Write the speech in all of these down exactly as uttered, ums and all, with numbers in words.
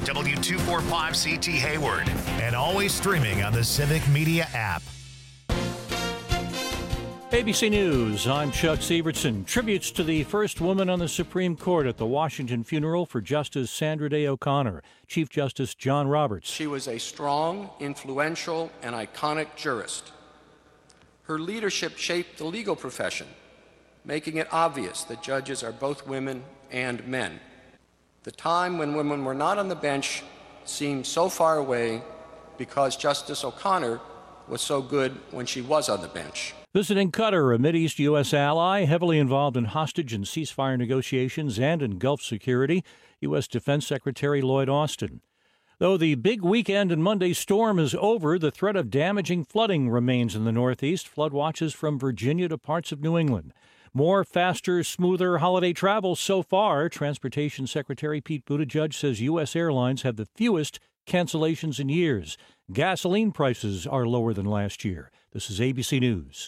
W two forty-five C T Hayward, and always streaming on the Civic Media app. A B C News, I'm Chuck Sievertson. Tributes to the first woman on the Supreme Court at the Washington funeral for Justice Sandra Day O'Connor. Chief Justice John Roberts. She was a strong, influential, and iconic jurist. Her leadership shaped the legal profession, making it obvious that judges are both women and men. The time when women were not on the bench seemed so far away because Justice O'Connor was so good when she was on the bench. Visiting Qatar, a Mideast U S ally heavily involved in hostage and ceasefire negotiations and in Gulf security, U S Defense Secretary Lloyd Austin. Though the big weekend and Monday storm is over, the threat of damaging flooding remains in the Northeast. Flood watches from Virginia to parts of New England. More, faster, smoother holiday travel so far. Transportation Secretary Pete Buttigieg says U S airlines have the fewest cancellations in years. Gasoline prices are lower than last year. This is A B C News.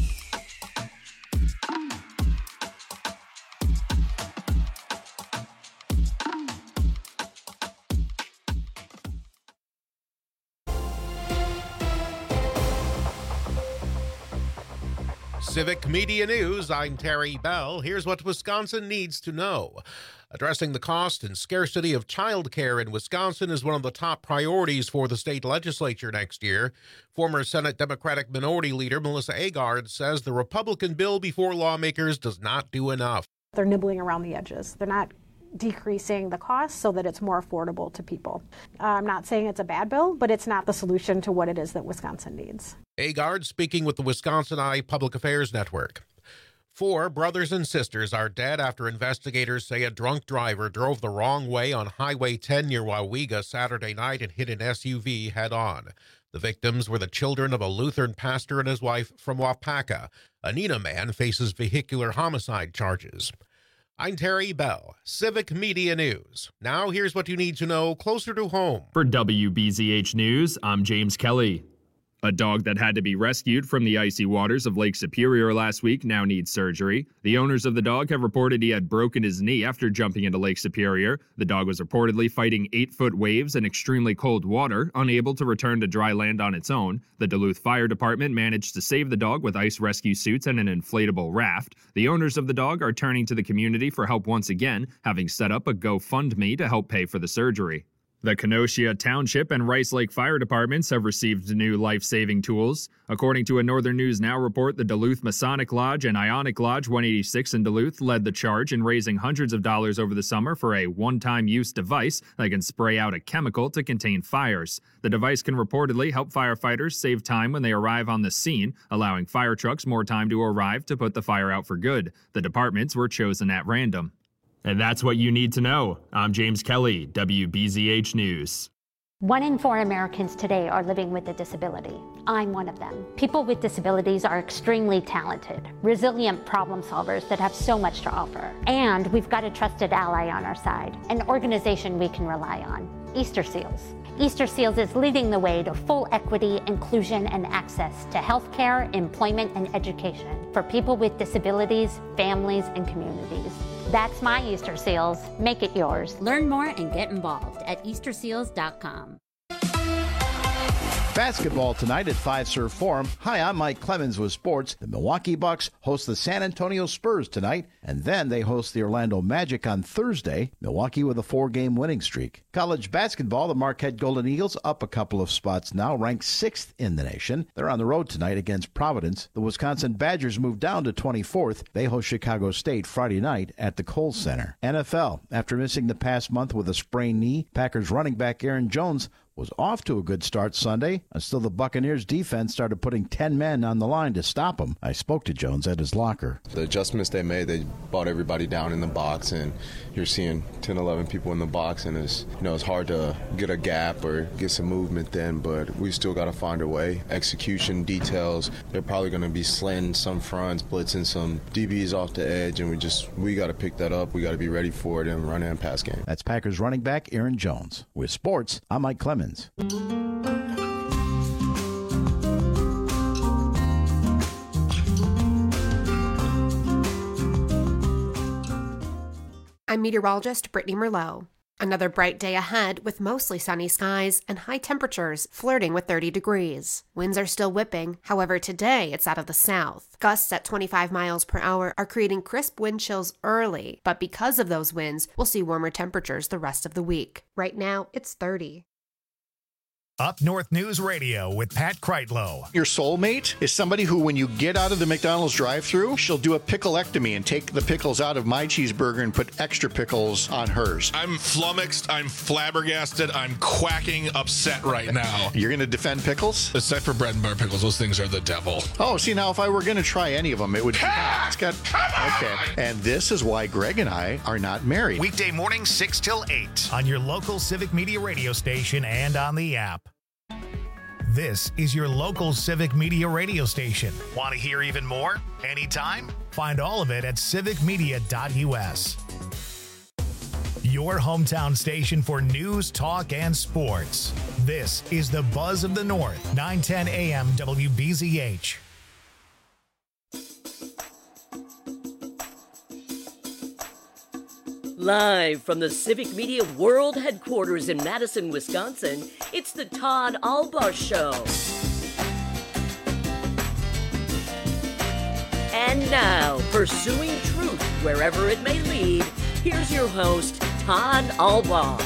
Civic Media News, I'm Terry Bell. Here's what Wisconsin needs to know. Addressing the cost and scarcity of child care in Wisconsin is one of the top priorities for the state legislature next year. Former Senate Democratic Minority Leader Melissa Agard says the Republican bill before lawmakers does not do enough. They're nibbling around the edges. They're not decreasing the cost so that it's more affordable to people. Uh, I'm not saying it's a bad bill, but it's not the solution to what it is that Wisconsin needs. Agard speaking with the Wisconsin Eye Public Affairs Network. Four brothers and sisters are dead after investigators say a drunk driver drove the wrong way on Highway ten near Wawega Saturday night and hit an S U V head-on. The victims were the children of a Lutheran pastor and his wife from Wapaka. A Neenah man faces vehicular homicide charges. I'm Terry Bell, Civic Media News. Now here's what you need to know closer to home. For W B Z H News, I'm James Kelly. A dog that had to be rescued from the icy waters of Lake Superior last week now needs surgery. The owners of the dog have reported he had broken his knee after jumping into Lake Superior. The dog was reportedly fighting eight-foot waves in extremely cold water, unable to return to dry land on its own. The Duluth Fire Department managed to save the dog with ice rescue suits and an inflatable raft. The owners of the dog are turning to the community for help once again, having set up a GoFundMe to help pay for the surgery. The Kenosha Township and Rice Lake Fire Departments have received new life-saving tools. According to a Northern News Now report, the Duluth Masonic Lodge and Ionic Lodge one eighty-six in Duluth led the charge in raising hundreds of dollars over the summer for a one-time use device that can spray out a chemical to contain fires. The device can reportedly help firefighters save time when they arrive on the scene, allowing fire trucks more time to arrive to put the fire out for good. The departments were chosen at random. And that's what you need to know. I'm James Kelly, W B Z H News. One in four Americans today are living with a disability. I'm one of them. People with disabilities are extremely talented, resilient problem solvers that have so much to offer. And we've got a trusted ally on our side, an organization we can rely on, Easter Seals. Easter Seals is leading the way to full equity, inclusion, and access to healthcare, employment, and education for people with disabilities, families, and communities. That's my Easter Seals. Make it yours. Learn more and get involved at easter seals dot com. Basketball tonight at Fiserv Forum. Hi, I'm Mike Clemens with sports. The Milwaukee Bucks host the San Antonio Spurs tonight, and then they host the Orlando Magic on Thursday. Milwaukee with a four-game winning streak. College basketball, the Marquette Golden Eagles up a couple of spots now, ranked sixth in the nation. They're on the road tonight against Providence. The Wisconsin Badgers move down to twenty-fourth. They host Chicago State Friday night at the Kohl Center. N F L, after missing the past month with a sprained knee, Packers running back Aaron Jones was off to a good start Sunday until the Buccaneers defense started putting ten men on the line to stop him. I spoke to Jones at his locker. The adjustments they made, they brought everybody down in the box, and you're seeing ten, eleven people in the box, and it's, you know, it's hard to get a gap or get some movement then, but we still got to find a way. Execution details, they're probably going to be slanting some fronts, blitzing some D Bs off the edge, and we just, we got to pick that up. We got to be ready for it and run and pass game. That's Packers running back Aaron Jones. With sports, I'm Mike Clemens. I'm meteorologist Brittany Merlot. Another bright day ahead with mostly sunny skies and high temperatures flirting with thirty degrees. Winds are still whipping, however today it's out of the south. Gusts at twenty-five miles per hour are creating crisp wind chills early, but because of those winds, we'll see warmer temperatures the rest of the week. Right now, it's thirty. Up North News Radio with Pat Kreitlow. Your soulmate is somebody who, when you get out of the McDonald's drive-thru, she'll do a pickleectomy and take the pickles out of my cheeseburger and put extra pickles on hers. I'm flummoxed. I'm flabbergasted. I'm quacking upset right now. You're going to defend pickles? Except for bread and butter pickles. Those things are the devil. Oh, see, now if I were going to try any of them, it would be... It's got... Okay. And this is why Greg and I are not married. Weekday morning, six till eight on your local Civic Media radio station and on the app. This is your local Civic Media radio station. Want to hear even more? Anytime? Find all of it at civic media dot u s. Your hometown station for news, talk, and sports. This is the Buzz of the North, nine ten a m W B Z H. Live from the Civic Media World Headquarters in Madison, Wisconsin, it's the Todd Albaugh Show. And now, pursuing truth wherever it may lead, here's your host, Todd Albaugh.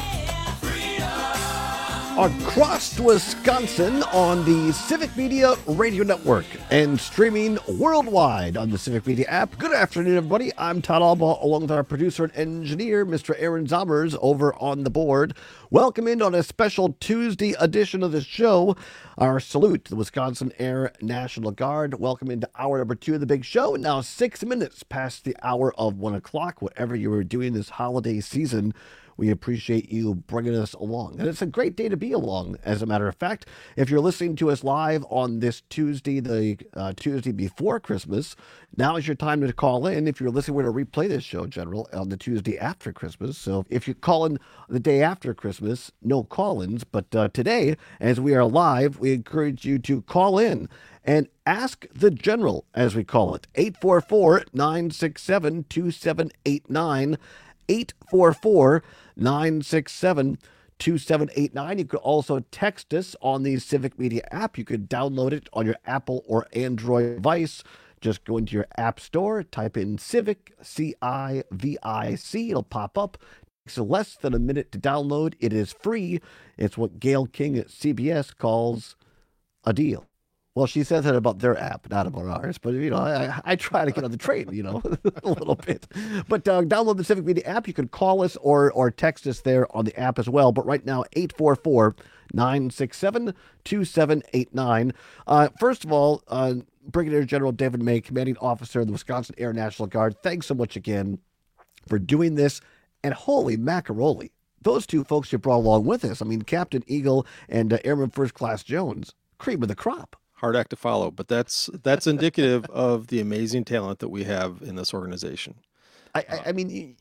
Across Wisconsin on the Civic Media Radio Network and streaming worldwide on the Civic Media app. Good afternoon, everybody. I'm Todd Albaugh, along with our producer and engineer, Mister Aaron Zommers, over on the board. Welcome in on a special Tuesday edition of the show. Our salute to the Wisconsin Air National Guard. Welcome into hour number two of the big show. Now six minutes past the hour of one o'clock. Whatever you were doing this holiday season, we appreciate you bringing us along. And it's a great day to be along, as a matter of fact. If you're listening to us live on this Tuesday, the uh, Tuesday before Christmas, now is your time to call in. If you're listening, we're going to replay this show, General, on the Tuesday after Christmas. So if you call in the day after Christmas, no call-ins. But uh, today, as we are live, we encourage you to call in and ask the General, as we call it, eight four four, nine six seven, two seven eight nine, eight four four, nine six seven, two seven eight nine. You could also text us on the Civic Media app. You could download it on your Apple or Android device. Just go into your app store, type in Civic, C I V I C. It'll pop up. It takes less than a minute to download. It is free. It's what Gayle King at C B S calls a deal. Well, she says that about their app, not about ours. But, you know, I, I try to get on the train, you know, a little bit. But uh, download the Civic Media app. You can call us or or text us there on the app as well. But right now, eight four four, nine six seven, two seven eight nine. Uh, first of all, uh, Brigadier General David May, Commanding Officer of the Wisconsin Air National Guard, thanks so much again for doing this. And holy macaroni, those two folks you brought along with us. I mean, Captain Eagle and uh, Airman First Class Jones, cream of the crop. Hard act to follow, but that's that's indicative of the amazing talent that we have in this organization. I, I, I mean,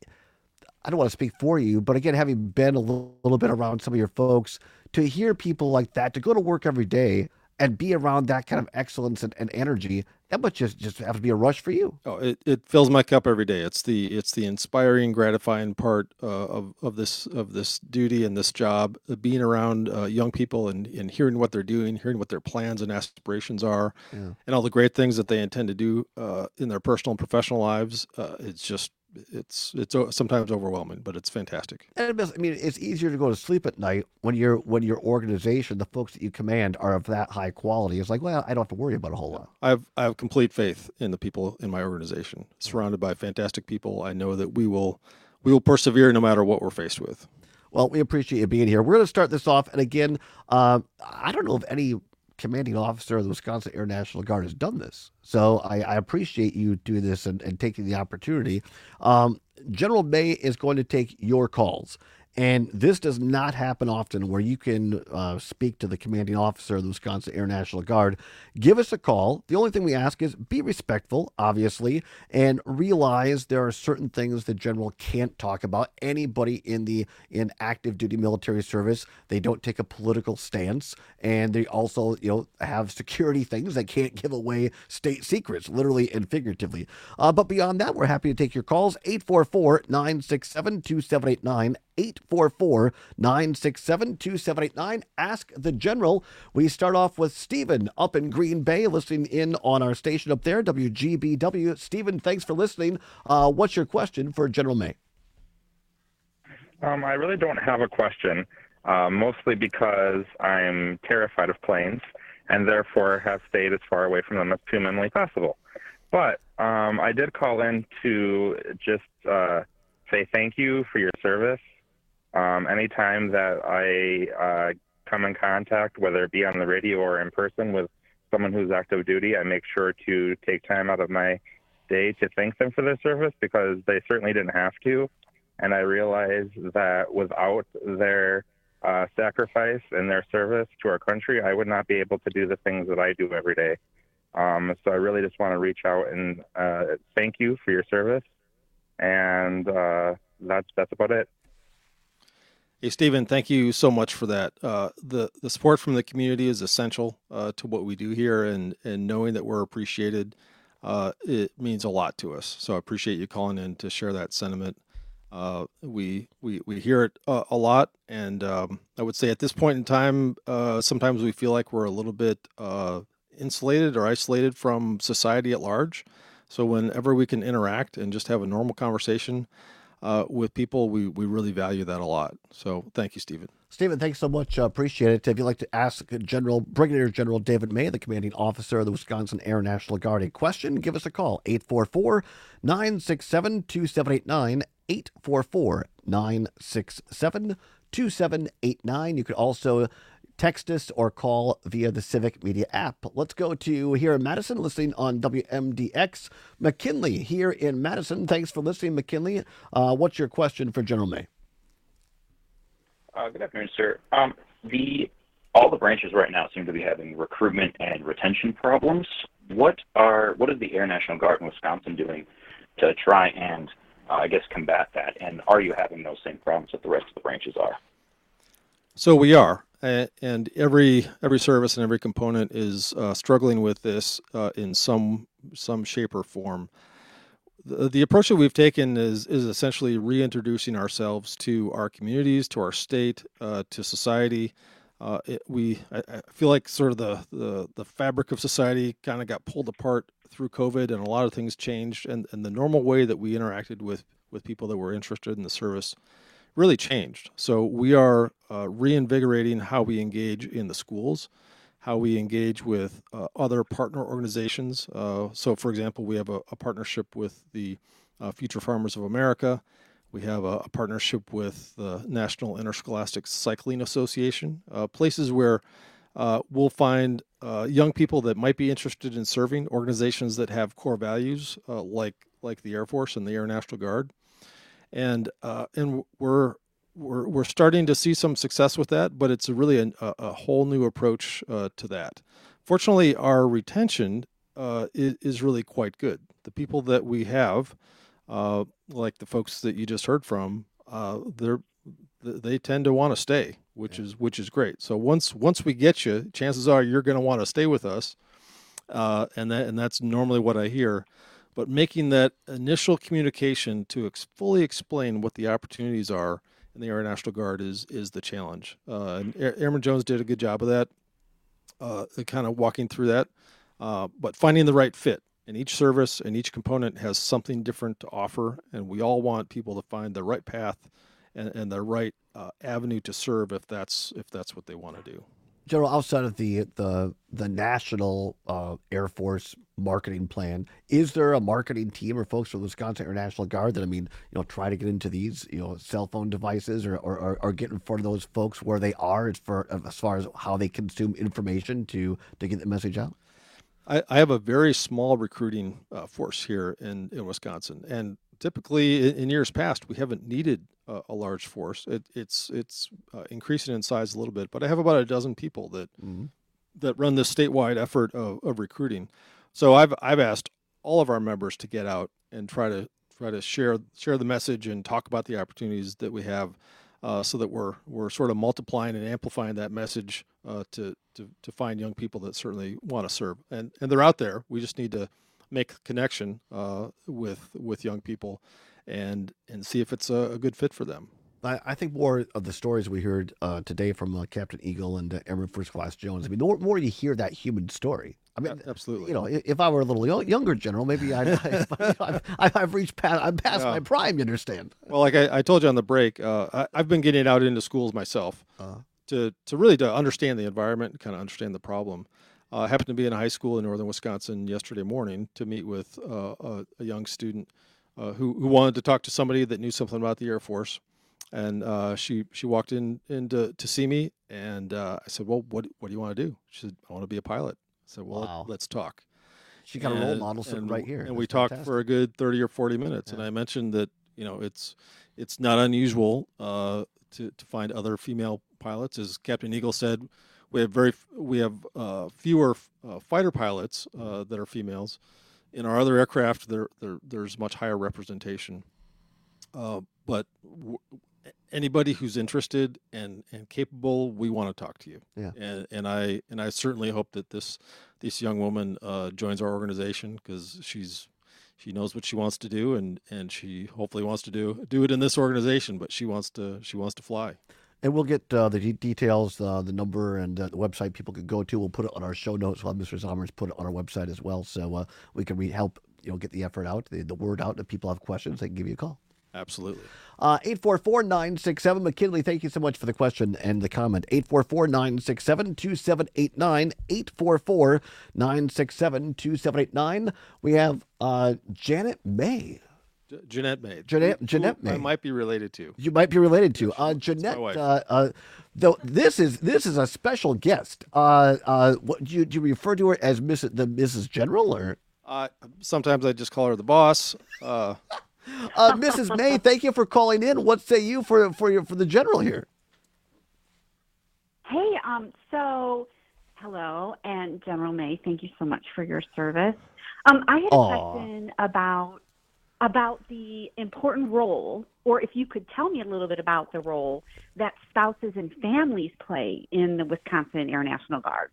I don't want to speak for you, but again, having been a little, little bit around some of your folks, to hear people like that, to go to work every day and be around that kind of excellence and, and energy, that must just, just have to be a rush for you. Oh, it, it fills my cup every day. It's the it's the inspiring, gratifying part uh, of of this of this duty and this job. Uh, being around uh, young people and, and hearing what they're doing, hearing what their plans and aspirations are, yeah. and all the great things that they intend to do uh, in their personal and professional lives. Uh, it's just it's it's sometimes overwhelming, but it's fantastic. And I mean, it's easier to go to sleep at night when you're when your organization, the folks that you command, are of that high quality. It's like, well, I don't have to worry about a whole lot. I have I have complete faith in the people in my organization. Surrounded by fantastic people, I know that we will we will persevere no matter what we're faced with. Well, we appreciate you being here. We're going to start this off, and again, uh, I don't know if any commanding officer of the Wisconsin Air National Guard has done this. So I, I appreciate you doing this and, and taking the opportunity. Um, General May is going to take your calls. And this does not happen often where you can uh, speak to the commanding officer of the Wisconsin Air National Guard. Give us a call. The only thing we ask is be respectful, obviously, and realize there are certain things the general can't talk about. Anybody in the in active duty military service, they don't take a political stance, and they also, you know, have security things that can't give away state secrets, literally and figuratively. Uh, but beyond that, we're happy to take your calls. eight four four, nine six seven, two seven eight nine, eight four four, nine six seven, two seven eight nine. Ask the General. We start off with Stephen up in Green Bay, listening in on our station up there, W G B W. Stephen, thanks for listening. Uh, what's your question for General May? Um, I really don't have a question, uh, mostly because I'm terrified of planes and therefore have stayed as far away from them as humanly possible. But um, I did call in to just uh, say thank you for your service. Um, anytime that I uh, come in contact, whether it be on the radio or in person with someone who's active duty, I make sure to take time out of my day to thank them for their service, because they certainly didn't have to. And I realize that without their uh, sacrifice and their service to our country, I would not be able to do the things that I do every day. Um, so I really just want to reach out and uh, thank you for your service. And uh, that's that's about it. Hey, Stephen, thank you so much for that. Uh, the, the support from the community is essential uh, to what we do here, and, and knowing that we're appreciated, uh, it means a lot to us. So I appreciate you calling in to share that sentiment. Uh, we, we, we hear it uh, a lot, and um, I would say at this point in time, uh, sometimes we feel like we're a little bit uh, insulated or isolated from society at large. So whenever we can interact and just have a normal conversation uh, with people, we, we really value that a lot. So thank you, Stephen. Stephen, thanks so much. Uh, appreciate it. If you'd like to ask General Brigadier General David May, the commanding officer of the Wisconsin Air National Guard, a question, give us a call, eight four four, nine six seven, two seven eight nine, eight four four, nine six seven, two seven eight nine. You could also text us or call via the Civic Media app. Let's go to here in Madison, listening on W M D X. McKinley here in Madison. Thanks for listening, McKinley. Uh, what's your question for General May? Uh, good afternoon, sir. Um, the all the branches right now seem to be having recruitment and retention problems. What are what is the Air National Guard in Wisconsin doing to try and, uh, I guess, combat that? And are you having those same problems that the rest of the branches are? So we are, and every every service and every component is uh, struggling with this uh, in some some shape or form. The, the approach that we've taken is is essentially reintroducing ourselves to our communities, to our state, uh, to society. Uh, it, we I, I feel like sort of the, the, the fabric of society kind of got pulled apart through COVID, and a lot of things changed, and, and the normal way that we interacted with, with people that were interested in the service really changed. So we are uh, reinvigorating how we engage in the schools, how we engage with uh, other partner organizations. Uh, so, for example, we have a, a partnership with the uh, Future Farmers of America. We have a, a partnership with the National Interscholastic Cycling Association, uh, places where uh, we'll find uh, young people that might be interested in serving, organizations that have core values uh, like like the Air Force and the Air National Guard. And uh, and we're We're we're starting to see some success with that, but it's a really a, a whole new approach uh, to that. Fortunately, our retention uh, is, is really quite good. The people that we have, uh, like the folks that you just heard from, uh, they're they tend to want to stay, which yeah. is which is great. So once once we get you, chances are you're going to want to stay with us, uh, and that and that's normally what I hear. But making that initial communication to ex- fully explain what the opportunities are in the Air National Guard is is the challenge. Uh, and Airman Jones did a good job of that, uh, kind of walking through that. Uh, but finding the right fit. And each service and each component has something different to offer, and we all want people to find the right path and, and the right uh, avenue to serve if that's if that's what they want to do. General, outside of the the the national uh, Air Force marketing plan, is there a marketing team or folks from the Wisconsin Air National Guard that, I mean, you know, try to get into these, you know, cell phone devices or or, or get in front of those folks where they are as far as far as how they consume information to to get the message out? I, I have a very small recruiting uh, force here in, in Wisconsin, and typically in, in years past we haven't needed uh, a large force. It, it's it's uh, increasing in size a little bit, but I have about a dozen people that mm-hmm. that run this statewide effort of, of recruiting. So I've I've asked all of our members to get out and try to try to share share the message and talk about the opportunities that we have, uh, so that we're we're sort of multiplying and amplifying that message uh, to, to to find young people that certainly want to serve. And and they're out there. We just need to make a connection uh, with with young people and and see if it's a, a good fit for them. I, I think more of the stories we heard uh, today from uh, Captain Eagle and uh, Airman First Class Jones. I mean, the more, more you hear that human story. I mean, yeah, absolutely. You know, if I were a little young, younger general, maybe I'd, I've, I've, I've reached past, I'm past yeah. my prime. You understand? Well, like I, I told you on the break, uh, I, I've been getting out into schools myself uh, to to really to understand the environment and kind of understand the problem. Uh, I happened to be in a high school in northern Wisconsin yesterday morning to meet with uh, a, a young student uh, who who wanted to talk to somebody that knew something about the Air Force, and uh, she she walked in in to, to see me, and uh, I said, "Well, what what do you want to do?" She said, "I want to be a pilot." I said, well, wow. let's talk. She got and, a role model sitting right here. And That's we fantastic. talked for a good thirty or forty minutes. Yeah. And I mentioned that, you know, it's it's not unusual uh, to, to find other female pilots. As Captain Eagle said, we have very we have uh, fewer uh, fighter pilots uh, that are females. In our other aircraft, there, there there's much higher representation. Uh, but w- anybody who's interested and, and capable, we want to talk to you. Yeah. And and I and I certainly hope that this this young woman uh, joins our organization because she's she knows what she wants to do and, and she hopefully wants to do do it in this organization. But she wants to she wants to fly. And we'll get uh, the de- details, uh, the number, and uh, the website people could go to. We'll put it on our show notes. We'll have Mister Zommers put it on our website as well, so uh, we can re- help you know get the effort out, the, the word out. If people have questions, they can give you a call. Absolutely. Uh, eight four four, nine six seven. McKinley, thank you so much for the question and the comment. eight four four, nine six seven, two seven eight nine. eight four four, nine six seven, two seven eight nine. We have uh, Janet May. J- Jeanette May. Jeanette, who, Jeanette who May. I might be related to. You might be related to. Uh, Jeanette, uh, uh, though, this is this is a special guest. Uh, uh, what, do, you, do you refer to her as Miss the Missus General? or? Uh, sometimes I just call her the boss. Uh Uh, Missus May, thank you for calling in. What say you for for your for the general here? Hey, um, so hello, and General May, thank you so much for your service. Um, I had a Aww. question about about the important role, or if you could tell me a little bit about the role that spouses and families play in the Wisconsin Air National Guard.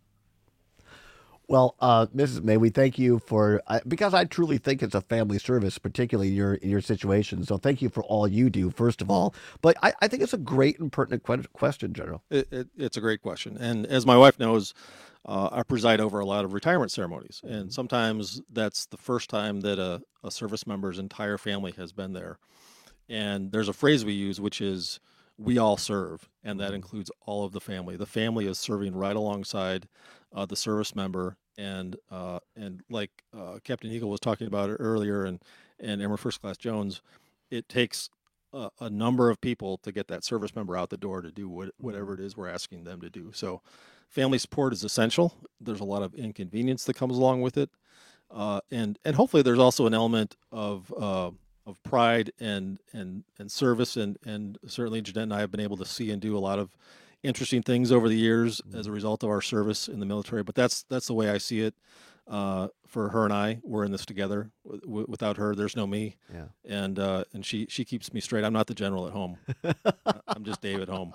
Well, uh, Missus May, we thank you for uh, because I truly think it's a family service, particularly in your in your situation. So thank you for all you do, first of all. But I, I think it's a great and pertinent que- question, General. It, it, it's a great question, and as my wife knows, uh, I preside over a lot of retirement ceremonies, and sometimes that's the first time that a, a service member's entire family has been there. And there's a phrase we use, which is "we all serve," and that includes all of the family. The family is serving right alongside Uh, the service member, and uh, and like uh, Captain Eagle was talking about it earlier, and and Airman First Class Jones, it takes a, a number of people to get that service member out the door to do what, whatever it is we're asking them to do. So, family support is essential. There's a lot of inconvenience that comes along with it, uh, and and hopefully there's also an element of uh, of pride and and and service, and and certainly Jeanette and I have been able to see and do a lot of interesting things over the years as a result of our service in the military, but that's that's the way I see it. Uh, for her and I, we're in this together. W- without her, there's no me. Yeah. And uh, and she she keeps me straight. I'm not the general at home. I'm just Dave at home.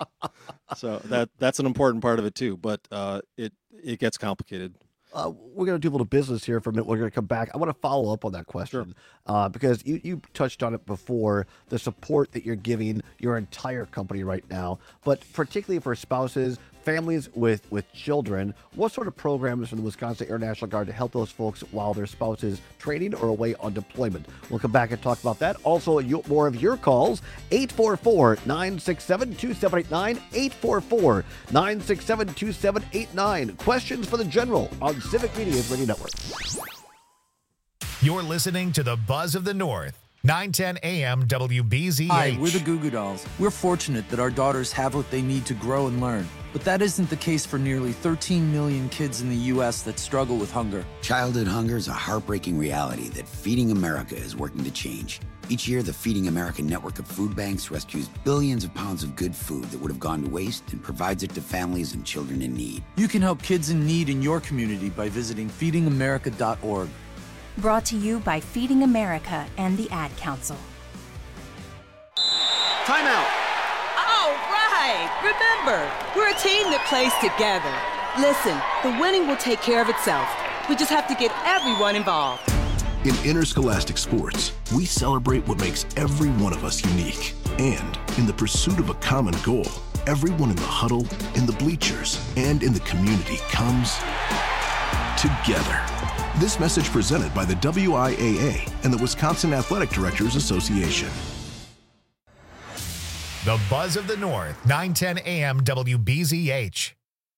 So that that's an important part of it too. But uh, it it gets complicated. Uh, we're going to do a little business here for a minute. We're going to come back. I want to follow up on that question uh, because you, you touched on it before, the support that you're giving your entire company right now, but particularly for spouses, families with, with children. What sort of programs from the Wisconsin Air National Guard to help those folks while their spouse is training or away on deployment? We'll come back and talk about that. Also, you, more of your calls, eight four four, nine six seven, two seven eight nine, eight four four, nine six seven, two seven eight nine. Questions for the General on Civic Media's Radio Network. You're listening to the Buzz of the North. nine ten A M W B Z H. Hi, we're the Goo Goo Dolls. We're fortunate that our daughters have what they need to grow and learn. But that isn't the case for nearly thirteen million kids in the U S that struggle with hunger. Childhood hunger is a heartbreaking reality that Feeding America is working to change. Each year, the Feeding America network of food banks rescues billions of pounds of good food that would have gone to waste and provides it to families and children in need. You can help kids in need in your community by visiting feeding america dot org. Brought to you by Feeding America and the Ad Council. Timeout. All right. Remember, we're a team that plays together. Listen, the winning will take care of itself. We just have to get everyone involved. In interscholastic sports, we celebrate what makes every one of us unique. And in the pursuit of a common goal, everyone in the huddle, in the bleachers, and in the community comes together. This message presented by the W I A A and the Wisconsin Athletic Directors Association. The Buzz of the North, nine ten A M W B Z H.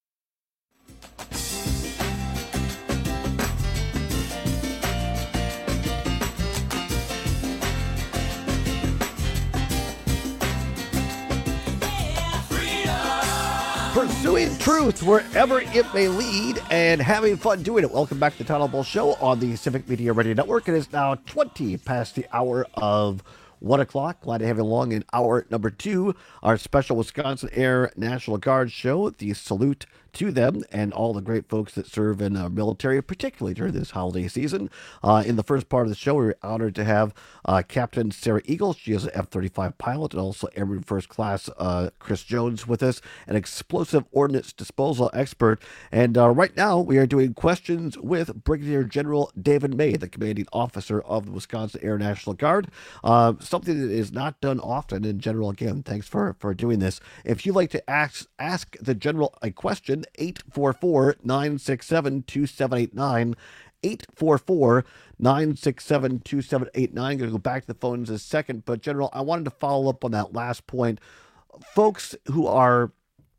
Pursuing truth wherever it may lead and having fun doing it. Welcome back to the Todd Ball Show on the Civic Media Radio Network. It is now twenty past the hour of one o'clock. Glad to have you along in hour number two, our special Wisconsin Air National Guard show. The salute to them and all the great folks that serve in our military, particularly during this holiday season. Uh, in the first part of the show, we were honored to have uh, Captain Sarah Eagle. She is an F thirty-five pilot, and also Airman First Class uh, Chris Jones with us, an explosive ordnance disposal expert. And uh, right now, we are doing questions with Brigadier General David May, the commanding officer of the Wisconsin Air National Guard. Uh, something that is not done often. And General, again, thanks for, for doing this. If you'd like to ask, ask the General a question, eight four four, nine six seven, two seven eight nine, eight four four, nine six seven, two seven eight nine. I'm going to go back to the phones in a second, but General, I wanted to follow up on that last point. Folks who are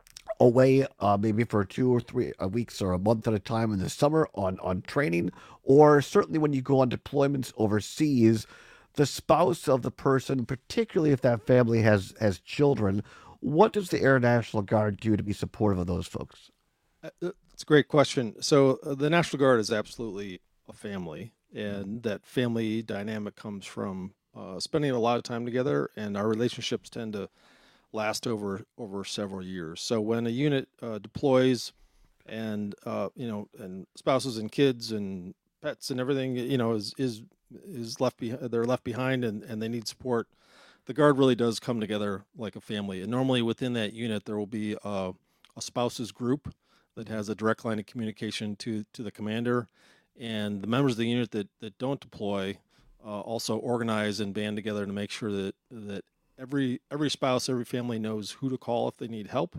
away uh, maybe for two or three uh, weeks or a month at a time in the summer on, on training, or certainly when you go on deployments overseas, the spouse of the person, particularly if that family has, has children, what does the Air National Guard do to be supportive of those folks? That's a great question. So uh, the National Guard is absolutely a family, and that family dynamic comes from uh, spending a lot of time together, and our relationships tend to last over over several years. So when a unit uh, deploys, and uh, you know, and spouses and kids and pets and everything, you know, is is is left behind, they're left behind, and, and they need support. The Guard really does come together like a family, and normally within that unit there will be a, a spouses group that has a direct line of communication to to the commander, and the members of the unit that, that don't deploy uh, also organize and band together to make sure that that every every spouse, every family knows who to call if they need help,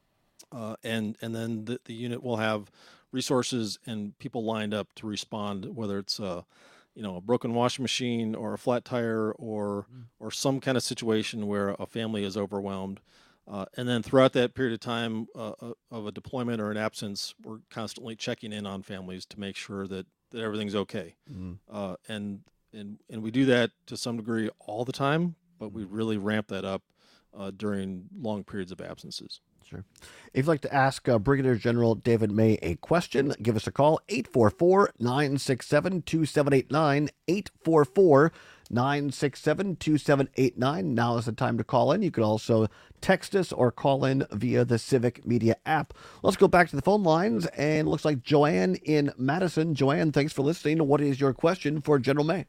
uh, and and then the, the unit will have resources and people lined up to respond, whether it's a you know a broken washing machine or a flat tire or mm. or some kind of situation where a family is overwhelmed. Uh, and then throughout that period of time uh, of a deployment or an absence, we're constantly checking in on families to make sure that, that everything's okay. Mm-hmm. Uh, and, and and we do that to some degree all the time, but we really ramp that up uh, during long periods of absences. Sure. If you'd like to ask uh, Brigadier General David May a question, give us a call, eight four four, nine six seven, two seven eight nine, eight four four, nine six seven, two seven eight nine. Now is the time to call in. You can also text us or call in via the Civic Media app. Let's go back to the phone lines, and it looks like Joanne in Madison. Joanne, thanks for listening. What is your question for General May?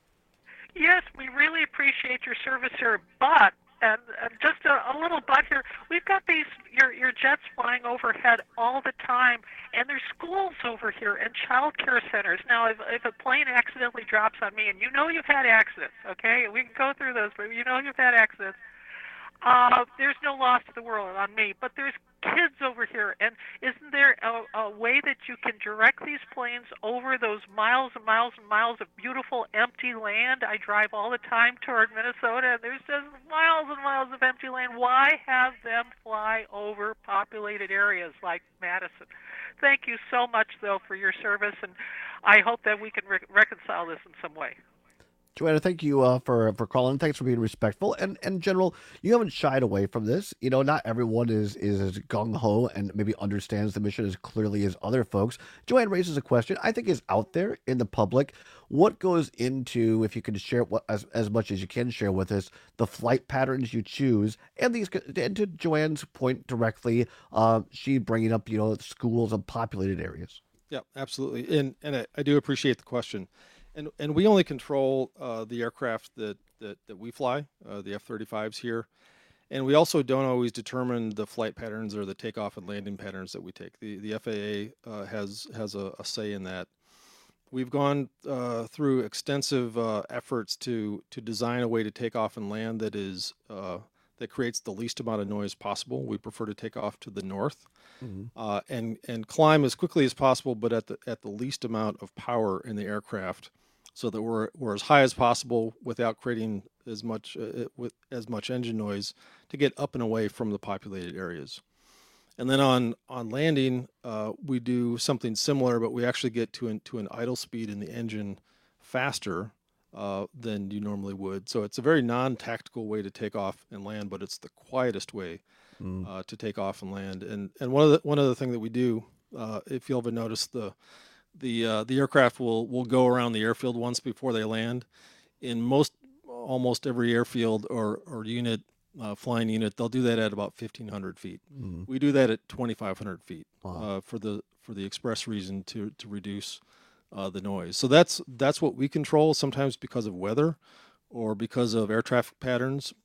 Yes, we really appreciate your service here, but and, and just a, a little but here, we've got these your your jets flying overhead all the time, and there's schools over here and child care centers. Now, if if a plane accidentally drops on me, and you know you've had accidents, okay, we can go through those, but you know you've had accidents. Uh, there's no loss to the world on me, but there's kids over here, and isn't there a, a way that you can direct these planes over those miles and miles and miles of beautiful empty land? I drive all the time toward Minnesota, and there's just miles and miles of empty land. Why have them fly over populated areas like Madison? Thank you so much, though, for your service, and I hope that we can re- reconcile this in some way. Joanna, thank you uh, for for calling. Thanks for being respectful. And and General, you haven't shied away from this. You know, not everyone is is as gung ho and maybe understands the mission as clearly as other folks. Joanne raises a question I think is out there in the public. What goes into, if you can share what as as much as you can share with us, the flight patterns you choose, and these, and to Joanne's point directly, uh, she bringing up you know schools and populated areas. Yeah, absolutely. And and I, I do appreciate the question. And and we only control uh, the aircraft that, that, that we fly, uh, the F thirty-fives here. And we also don't always determine the flight patterns or the takeoff and landing patterns that we take. The the F A A uh, has has a, a say in that. we've gone uh, through extensive uh, efforts to to design a way to take off and land that is uh, that creates the least amount of noise possible. We prefer to take off to the north Mhm. uh, and and climb as quickly as possible, but at the at the least amount of power in the aircraft, so that we're we're as high as possible without creating as much uh, with as much engine noise to get up and away from the populated areas. And then on on landing, uh, we do something similar, but we actually get to an, to an idle speed in the engine faster uh, than you normally would. So it's a very non-tactical way to take off and land, but it's the quietest way Mm. uh, to take off and land. And and one of the one other thing that we do, uh, if you ever notice, the the uh, the aircraft will will go around the airfield once before they land. In most almost every airfield or or unit. Uh, flying unit, they'll do that at about fifteen hundred feet. Mm. We do that at twenty-five hundred feet Wow. uh, for the for the express reason to to reduce uh, the noise. So that's that's what we control. Sometimes because of weather or because of air traffic patterns,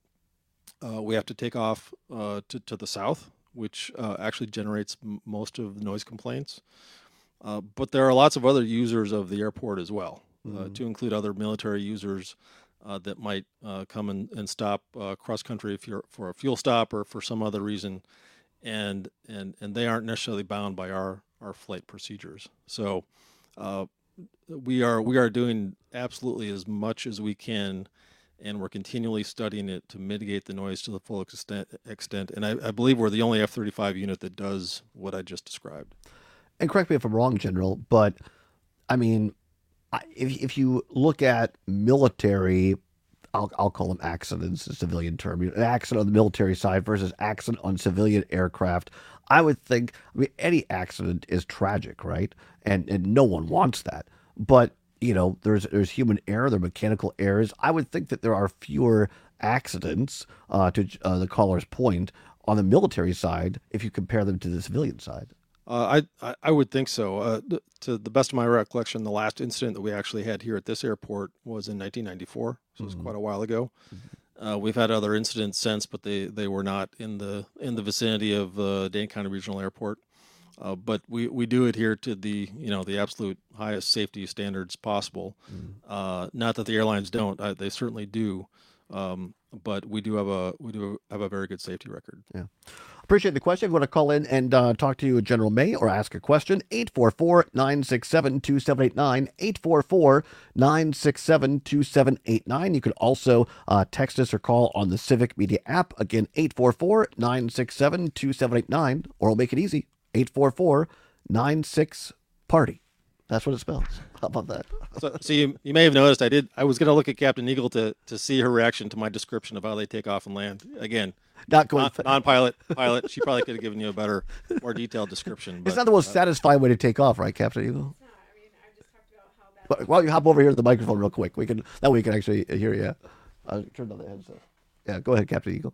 uh, we have to take off uh, to to the south, which uh, actually generates m- most of the noise complaints. Uh, but there are lots of other users of the airport as well, uh, Mhm. to include other military users. Uh, that might uh, come and, and stop uh, cross country if you're for a fuel stop or for some other reason, and and and they aren't necessarily bound by our, our flight procedures. So uh, we are we are doing absolutely as much as we can, and we're continually studying it to mitigate the noise to the full extent. extent. And I, I believe we're the only F thirty-five unit that does what I just described. And correct me if I'm wrong, General, but I mean, I- if if you look at military, I'll I'll call them accidents, a civilian term, you know, an accident on the military side versus accident on civilian aircraft, I would think, I mean, any accident is tragic, right? And and no one wants that. But you know, there's there's human error, there are mechanical errors. I would think that there are fewer accidents, uh, to uh, the caller's point, on the military side if you compare them to the civilian side. Uh, I, I I would think so. Uh, th- to the best of my recollection, the last incident that we actually had here at this airport was in nineteen ninety-four, so it's Mhm. quite a while ago. Uh, we've had other incidents since, but they, they were not in the in the vicinity of uh, Dane County Regional Airport. Uh, but we, we do adhere to the you know the absolute highest safety standards possible. Uh, not that the airlines don't; uh, they certainly do. Um, but we do have a we do have a very good safety record. Yeah. Appreciate the question. If you want to call in and uh, talk to General May or ask a question, eight four four, nine six seven, two seven eight nine, eight four four, nine six seven, two seven eight nine. You can also uh, text us or call on the Civic Media app. Again, eight four four, nine six seven, two seven eight nine, or we'll make it easy, eight four four, nine six, party. That's what it spells. How about that? So, so you you may have noticed I did. I was going to look at Captain Eagle to to see her reaction to my description of how they take off and land. Again, Not going non, fa- non-pilot pilot. She probably could have given you a better, more detailed description. It's but, not the most uh, satisfying way to take off, right, Captain Eagle? But why don't you hop over here to the microphone real quick? We can that way we can actually hear you. Uh, turn on the headset. Yeah, go ahead, Captain Eagle.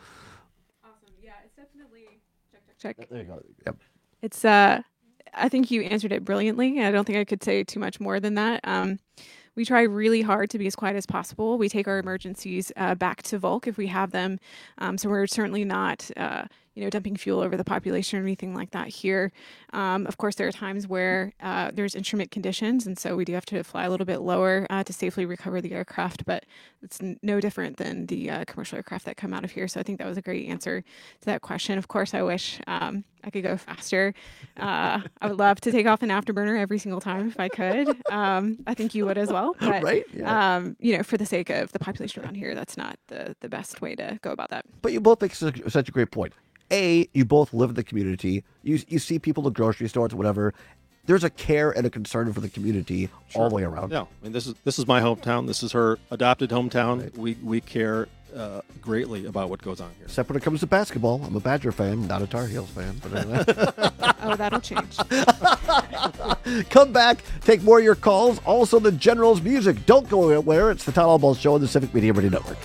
Check. There you go. Yep. It's uh I think you answered it brilliantly. I don't think I could say too much more than that. Um, we try really hard to be as quiet as possible. We take our emergencies uh, back to Volk if we have them. Um, so we're certainly not, uh, you know, dumping fuel over the population or anything like that here. Um, of course, there are times where uh, there's instrument conditions, and so we do have to fly a little bit lower uh, to safely recover the aircraft. But it's n- no different than the uh, commercial aircraft that come out of here. So I think that was a great answer to that question. Of course, I wish um, I could go faster. Uh, I would love to take off an afterburner every single time if I could. Um, I think you would as well. But, Right? Yeah. um, you know, for the sake of the population around here, that's not the, the best way to go about that. But you both make such, such a great point. A, you both live in the community. You you see people at the grocery stores, whatever. There's a care and a concern for the community all the way around. Yeah, I mean this is this is my hometown. This is her adopted hometown. Right. We we care uh, greatly about what goes on here. Except when it comes to basketball. I'm a Badger fan, not a Tar Heels fan. But anyway. Oh, that'll change. Come back, take more of your calls. Also, the General's music. Don't go anywhere. It's the Todd Albaugh Show on the Civic Media Radio Network.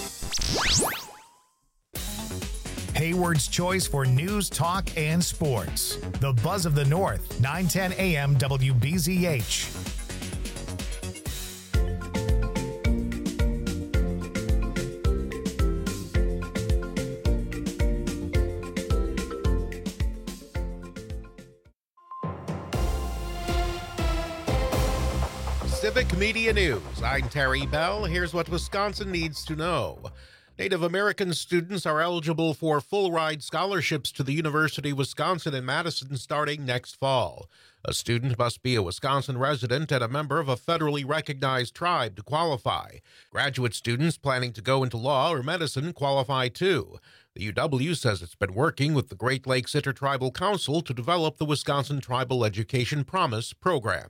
Hayward's choice for news, talk, and sports. The Buzz of the North, nine ten A M W B Z H. Civic Media News. I'm Terry Bell. Here's what Wisconsin needs to know. Native American students are eligible for full-ride scholarships to the University of Wisconsin in Madison starting next fall. A student must be a Wisconsin resident and a member of a federally recognized tribe to qualify. Graduate students planning to go into law or medicine qualify too. The U W says it's been working with the Great Lakes Intertribal Council to develop the Wisconsin Tribal Education Promise program.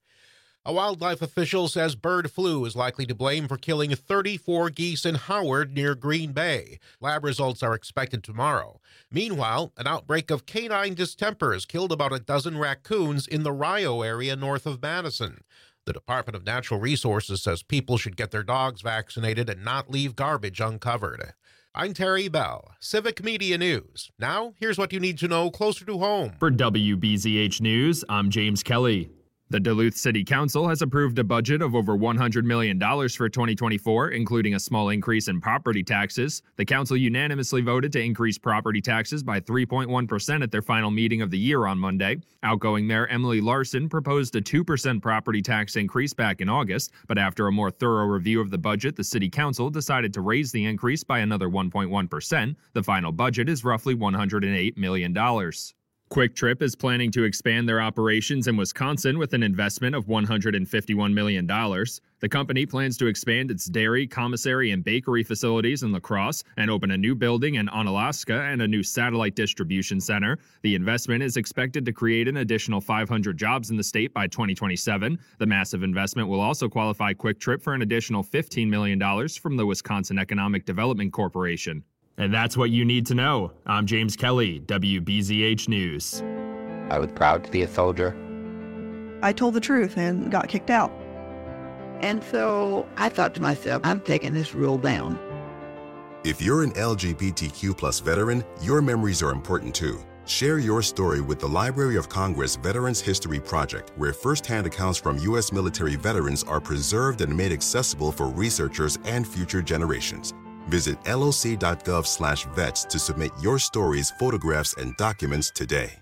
A wildlife official says bird flu is likely to blame for killing thirty-four geese in Howard near Green Bay. Lab results are expected tomorrow. Meanwhile, an outbreak of canine distemper has killed about a dozen raccoons in the Rio area north of Madison. The Department of Natural Resources says people should get their dogs vaccinated and not leave garbage uncovered. I'm Terry Bell, Civic Media News. Now, here's what you need to know closer to home. For W B Z H News, I'm James Kelly. The Duluth City Council has approved a budget of over one hundred million dollars for twenty twenty-four, including a small increase in property taxes. The council unanimously voted to increase property taxes by three point one percent at their final meeting of the year on Monday. Outgoing Mayor Emily Larson proposed a two percent property tax increase back in August, but after a more thorough review of the budget, the City Council decided to raise the increase by another one point one percent. The final budget is roughly one hundred eight million dollars. Quick Trip is planning to expand their operations in Wisconsin with an investment of one hundred fifty-one million dollars. The company plans to expand its dairy, commissary, and bakery facilities in La Crosse and open a new building in Onalaska and a new satellite distribution center. The investment is expected to create an additional five hundred jobs in the state by twenty twenty-seven. The massive investment will also qualify Quick Trip for an additional fifteen million dollars from the Wisconsin Economic Development Corporation. And that's what you need to know. I'm James Kelly, W B Z H News. I was proud to be a soldier. I told the truth and got kicked out. And so I thought to myself, I'm taking this rule down. If you're an L G B T Q plus veteran, your memories are important too. Share your story with the Library of Congress Veterans History Project, where firsthand accounts from U S military veterans are preserved and made accessible for researchers and future generations. Visit loc.gov slash vets to submit your stories, photographs, and documents today.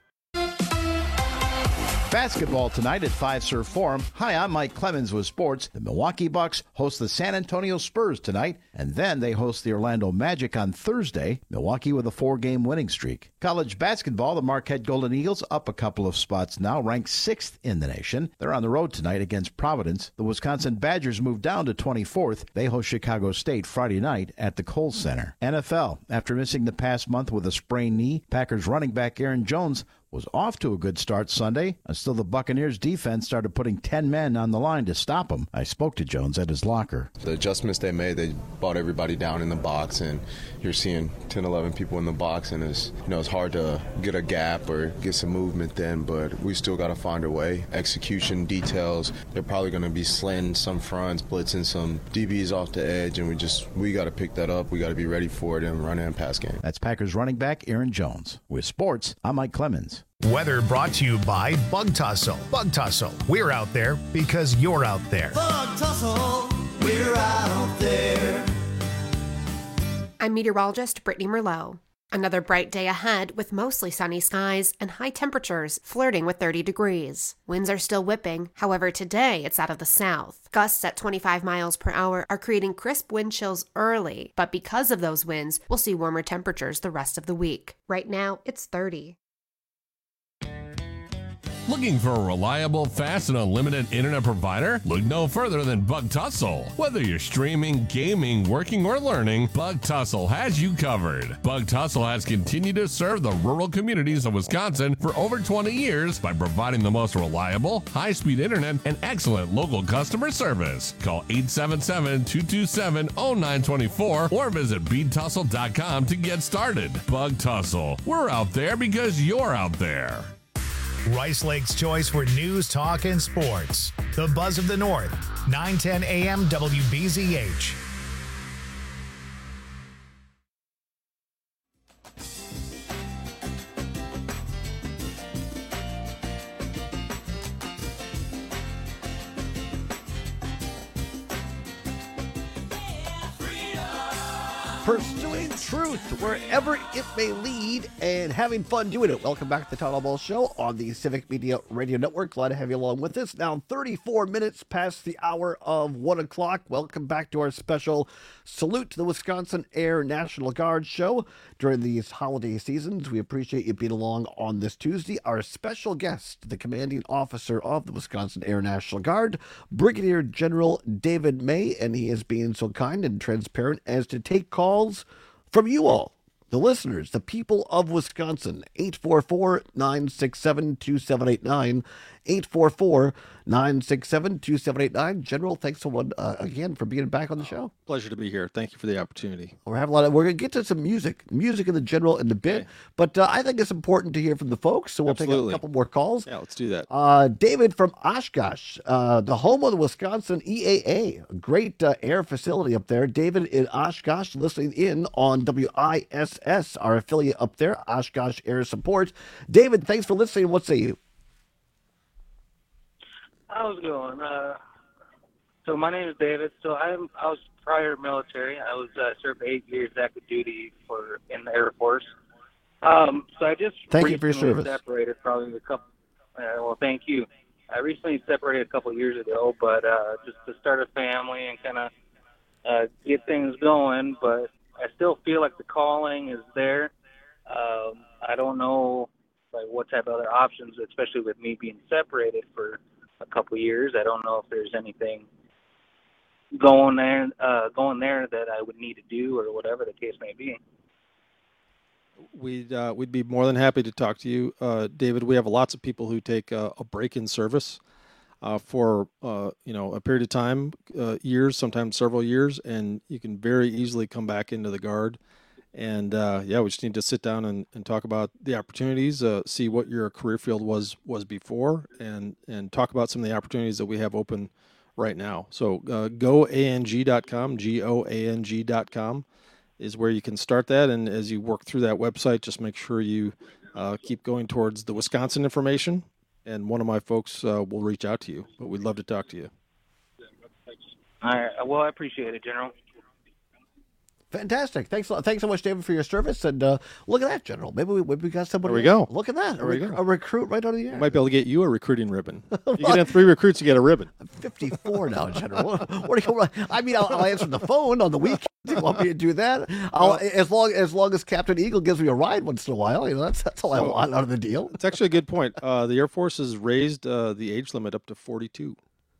Basketball tonight at Fiserv Forum. Hi, I'm Mike Clemens with sports. The Milwaukee Bucks host the San Antonio Spurs tonight, and then they host the Orlando Magic on Thursday. Milwaukee with a four-game winning streak. College basketball, the Marquette Golden Eagles up a couple of spots now, ranked sixth in the nation. They're on the road tonight against Providence. The Wisconsin Badgers move down to twenty-fourth. They host Chicago State Friday night at the Kohl Center. N F L, after missing the past month with a sprained knee, Packers running back Aaron Jones was off to a good start Sunday until the Buccaneers defense started putting ten men on the line to stop him. I spoke to Jones at his locker. The adjustments they made, they brought everybody down in the box, and you're seeing ten, eleven people in the box, and it's, you know, it's hard to get a gap or get some movement then, but we still got to find a way. Execution details, they're probably going to be slanting some fronts, blitzing some D Bs off the edge, and we just, we got to pick that up. We got to be ready for it and run and pass game. That's Packers running back Aaron Jones. With sports, I'm Mike Clemens. Weather brought to you by Bug Tussle. Bug Tussle, we're out there because you're out there. Bug Tussle, we're out there. I'm meteorologist Brittany Merlot. Another bright day ahead with mostly sunny skies and high temperatures flirting with thirty degrees. Winds are still whipping, however today it's out of the south. Gusts at twenty-five miles per hour are creating crisp wind chills early, but because of those winds, we'll see warmer temperatures the rest of the week. Right now, it's thirty. Looking for a reliable, fast, and unlimited internet provider? Look no further than Bug Tussle. Whether you're streaming, gaming, working, or learning, Bug Tussle has you covered. Bug Tussle has continued to serve the rural communities of Wisconsin for over twenty years by providing the most reliable, high-speed internet and excellent local customer service. Call eight seven seven, two two seven, zero nine two four or visit bead tussle dot com to get started. Bug Tussle. We're out there because you're out there. Rice Lake's choice for news, talk, and sports. The Buzz of the North, nine ten a m W B Z H. pursuing truth wherever it may lead and having fun doing it. Welcome back to the Todd Ball Show on the Civic Media Radio Network. Glad to have you along with us. Now, thirty-four minutes past the hour of one o'clock. Welcome back to our special Salute to the Wisconsin Air National Guard show during these holiday seasons. We appreciate you being along on this Tuesday. Our special guest, the commanding officer of the Wisconsin Air National Guard, Brigadier General David May, and he is being so kind and transparent as to take calls from you all, the listeners, the people of Wisconsin. Eight four four, nine six seven, two seven eight nine. eight four four, nine six seven, two seven eight nine. General, thanks so much uh, again for being back on the show. Pleasure to be here. Thank you for the opportunity. We're having a lot of, we're going to get to some music, music in the General in a bit, okay. but uh, I think it's important to hear from the folks, so we'll Absolutely. take a couple more calls. Yeah, let's do that. Uh, David from Oshkosh, uh, the home of the Wisconsin E A A, a great uh, air facility up there. David in Oshkosh listening in on W I S S, our affiliate up there, Oshkosh Air Support. David, thanks for listening. What say you? How's it going? Uh, so my name is David. So I'm I was prior military. I was uh, served eight years active duty for in the Air Force. Um, so I just thank recently you for your service. Separated probably a couple. Uh, well, thank you. I recently separated a couple of years ago, but uh, just to start a family and kind of uh, get things going. But I still feel like the calling is there. Um, I don't know like what type of other options, especially with me being separated for a couple years. I don't know if there's anything going there, uh, going there that I would need to do or whatever the case may be. We'd uh, we'd be more than happy to talk to you, uh, David. We have lots of people who take a, a break in service uh, for uh, you know a period of time, uh, years, sometimes several years, and you can very easily come back into the Guard. And uh, yeah, we just need to sit down and, and talk about the opportunities, uh, see what your career field was was before, and and talk about some of the opportunities that we have open right now. So uh, go A N G dot com, G O A N G dot com is where you can start that. And as you work through that website, just make sure you uh, keep going towards the Wisconsin information, and one of my folks uh, will reach out to you. But we'd love to talk to you. All right. Well, I appreciate it, General. Fantastic. Thanks a lot. Thanks so much, David, for your service. And uh, look at that, General. Maybe we, maybe we got somebody. There we go. Look at that. There a, we rec- go. a recruit right out of the air. We might be able to get you a recruiting ribbon. You get in three recruits, you get a ribbon. I'm fifty-four now, General. What, what do you, I mean, I'll, I'll answer the phone on the weekend. You want me to do that? I'll, as long as long as Captain Eagle gives me a ride once in a while, you know, that's that's all I So, want out of the deal. It's actually a good point. Uh, the Air Force has raised uh, the age limit up to forty-two.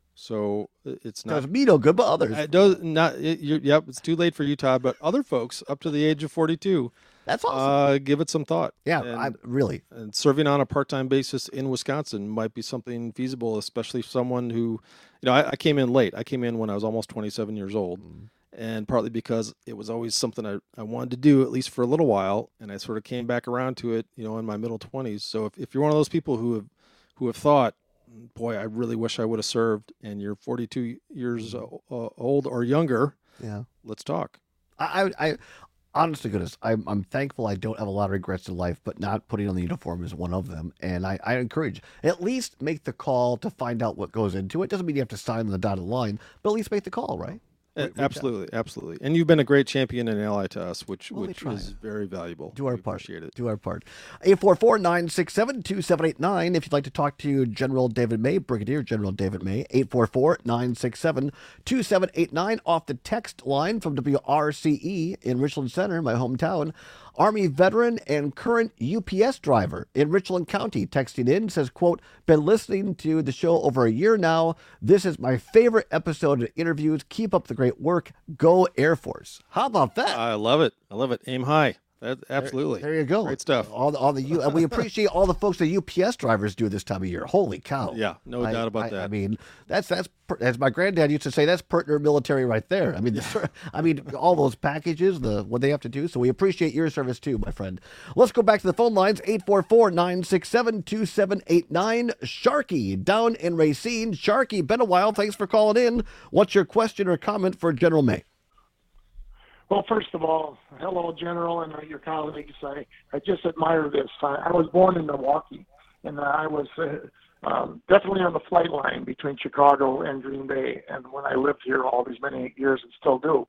So it's not. Does me no good, but others. It does not. It, you, yep, it's too late for you, Todd. But other folks up to the age of forty-two, that's awesome. Uh, give it some thought. Yeah, and, I really. And serving on a part-time basis in Wisconsin might be something feasible, especially someone who, you know, I, I came in late. I came in when I was almost twenty-seven years old, mm. and partly because it was always something I, I wanted to do at least for a little while, and I sort of came back around to it, you know, in my middle twenties. So if, if you're one of those people who have who have thought, boy, I really wish I would have served, and you're forty-two years uh, old or younger, yeah, let's talk. I, I, I honest to goodness, I'm, I'm thankful I don't have a lot of regrets in life, but not putting on the uniform is one of them. And I, I encourage, at least make the call to find out what goes into it. Doesn't mean you have to sign on the dotted line, but at least make the call, right? Uh, absolutely, absolutely. And you've been a great champion and ally to us, which well, which is very valuable. Do our we part. Appreciate it. Do our part. eight four four, nine six seven, two seven eight nine. If you'd like to talk to General David May, Brigadier General David May, eight four four, nine six seven, two seven eight nine. Off the text line from W R C E in Richland Center, my hometown. Army veteran and current U P S driver in Richland County texting in, says, quote, been listening to the show over a year now. This is my favorite episode of interviews. Keep up the great work. Go Air Force. How about that? I love it. I love it. Aim high. That, absolutely. There, there you go. Great stuff. All the, all the U, we appreciate all the folks that U P S drivers do this time of year. Holy cow. Yeah, no I, doubt about I, that. I mean, that's, that's, as my granddad used to say, that's partner military right there. I mean, yeah. the, I mean, all those packages, the what they have to do. So we appreciate your service too, my friend. Let's go back to the phone lines. eight four four, nine six seven, two seven eight nine. Sharky down in Racine. Sharky, been a while. Thanks for calling in. What's your question or comment for General May? Well, first of all, hello, General, and your colleagues. I, I just admire this. I, I was born in Milwaukee, and I was uh, um, definitely on the flight line between Chicago and Green Bay. And when I lived here all these many years and still do,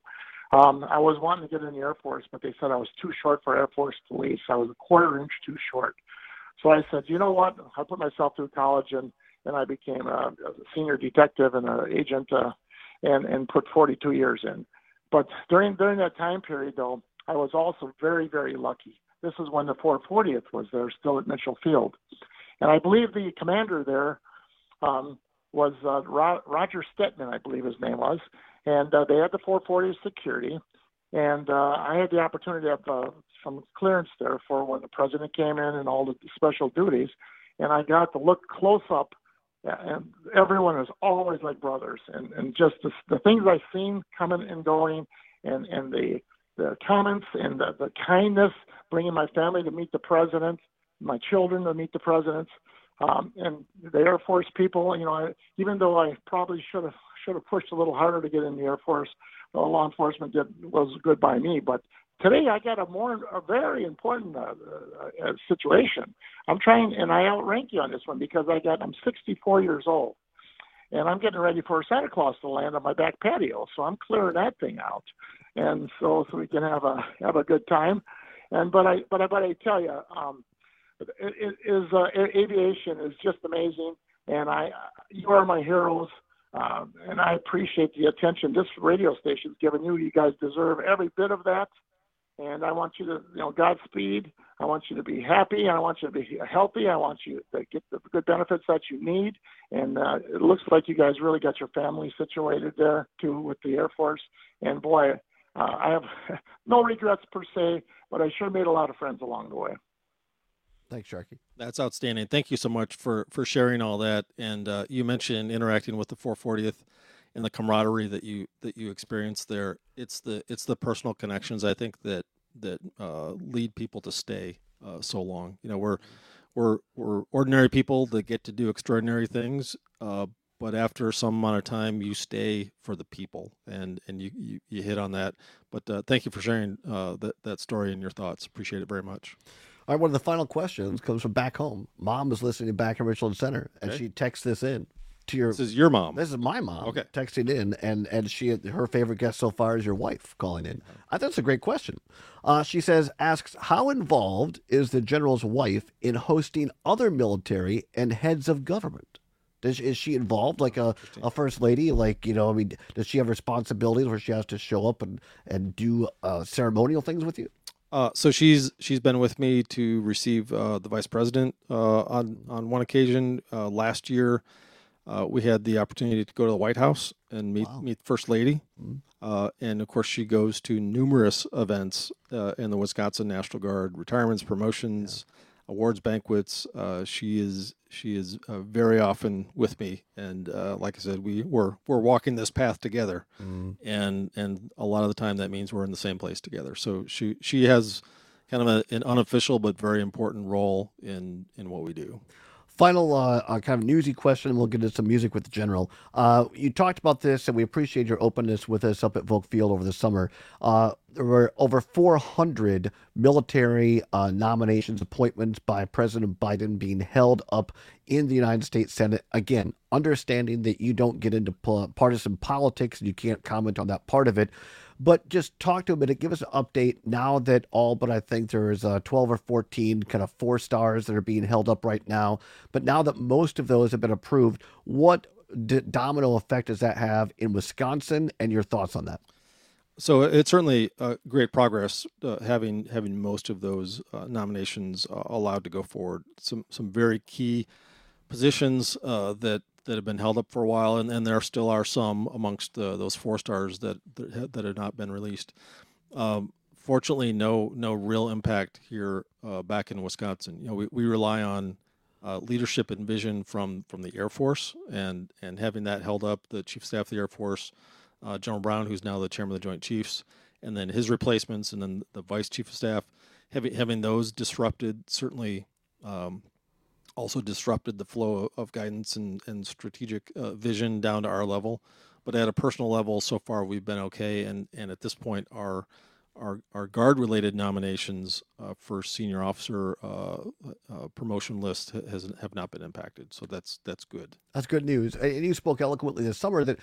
Um, I was wanting to get in the Air Force, but they said I was too short for Air Force police. I was a quarter inch too short. So I said, you know what? I put myself through college, and, and I became a, a senior detective and an agent, uh, and, and put forty-two years in. But during during that time period, though, I was also very, very lucky. This is when the four fortieth was there, still at Mitchell Field. And I believe the commander there um, was uh, Ro- Roger Stetman, I believe his name was. And uh, they had the four fortieth security. And uh, I had the opportunity to have uh, some clearance there for when the president came in and all the special duties. And I got to look close up. And everyone is always like brothers. And, and just the, the things I've seen coming and going, and, and the the comments and the, the kindness, bringing my family to meet the president, my children to meet the president, um, and the Air Force people. You know, I, even though I probably should have should have pushed a little harder to get in the Air Force, well, law enforcement did was good by me. But today I got a more a very important uh, uh, situation. I'm trying, and I outrank you on this one because I got I'm sixty-four years old, and I'm getting ready for Santa Claus to land on my back patio. So I'm clearing that thing out, and so so we can have a have a good time. And but I but I but I tell you, um, it, it is uh, aviation is just amazing, and I you are my heroes. Um, and I appreciate the attention this radio station's given you. You guys deserve every bit of that. And I want you to, you know, Godspeed. I want you to be happy. I want you to be healthy. I want you to get the good benefits that you need. And uh, it looks like you guys really got your family situated there, too, with the Air Force. And, boy, uh, I have no regrets per se, but I sure made a lot of friends along the way. Thanks, Sharky. That's outstanding. Thank you so much for, for sharing all that. And uh, you mentioned interacting with the four fortieth and the camaraderie that you that you experienced there. It's the it's the personal connections, I think, that that uh, lead people to stay uh, so long. You know, we're we're we're ordinary people that get to do extraordinary things, uh, but after some amount of time, you stay for the people, and and you you, you hit on that. But uh, thank you for sharing uh, that that story and your thoughts. Appreciate it very much. All right, one of the final questions comes from back home. Mom is listening back in Richland Center, and Okay. she texts this in to your. This is your mom. This is my mom. Okay. Texting in, and and she her favorite guest so far is your wife calling in. I think that's a great question. Uh, she says, asks, how involved is the general's wife in hosting other military and heads of government? Does, is she involved like a, a first lady? Like, you know, I mean, does she have responsibilities where she has to show up and, and do uh, ceremonial things with you? Uh, so she's she's been with me to receive uh, the vice president uh, on on one occasion uh, last year. Uh, we had the opportunity to go to the White House and meet Wow. meet First Lady, Mhm. uh, and of course she goes to numerous events uh, in the Wisconsin National Guard, retirements, promotions, awards, banquets. Uh, she is she is uh, very often with me, and uh, like I said, we we're we're walking this path together, Mhm. and and a lot of the time that means we're in the same place together. So she she has kind of a, an unofficial but very important role in in what we do. Final uh, uh, kind of newsy question, and we'll get into some music with the general. Uh, you talked about this, and we appreciate your openness with us up at Volk Field over the summer. Uh, there were over four hundred military uh, nominations, appointments by President Biden being held up in the United States Senate. Again, understanding that you don't get into po- partisan politics and you can't comment on that part of it. But just talk to a minute, give us an update now that all but I think there is uh, twelve or fourteen kind of four stars that are being held up right now. But now that most of those have been approved, what d- domino effect does that have in Wisconsin, and your thoughts on that? So it's certainly uh, great progress uh, having having most of those uh, nominations uh, allowed to go forward. Some some very key positions uh, that that have been held up for a while, and, and there still are some amongst uh, those four stars that that, ha- that have not been released. Um, fortunately, no no real impact here uh, back in Wisconsin. You know, we, we rely on uh, leadership and vision from from the Air Force, and and having that held up, the Chief of Staff of the Air Force, uh, General Brown, who's now the Chairman of the Joint Chiefs, and then his replacements, and then the Vice Chief of Staff, having having those disrupted certainly. Um, also disrupted the flow of guidance and, and strategic uh, vision down to our level. But at a personal level, so far we've been okay. And, and at this point, our our, our guard-related nominations uh, for senior officer uh, uh, promotion list has have not been impacted. So that's that's good. That's good news. And you spoke eloquently this summer that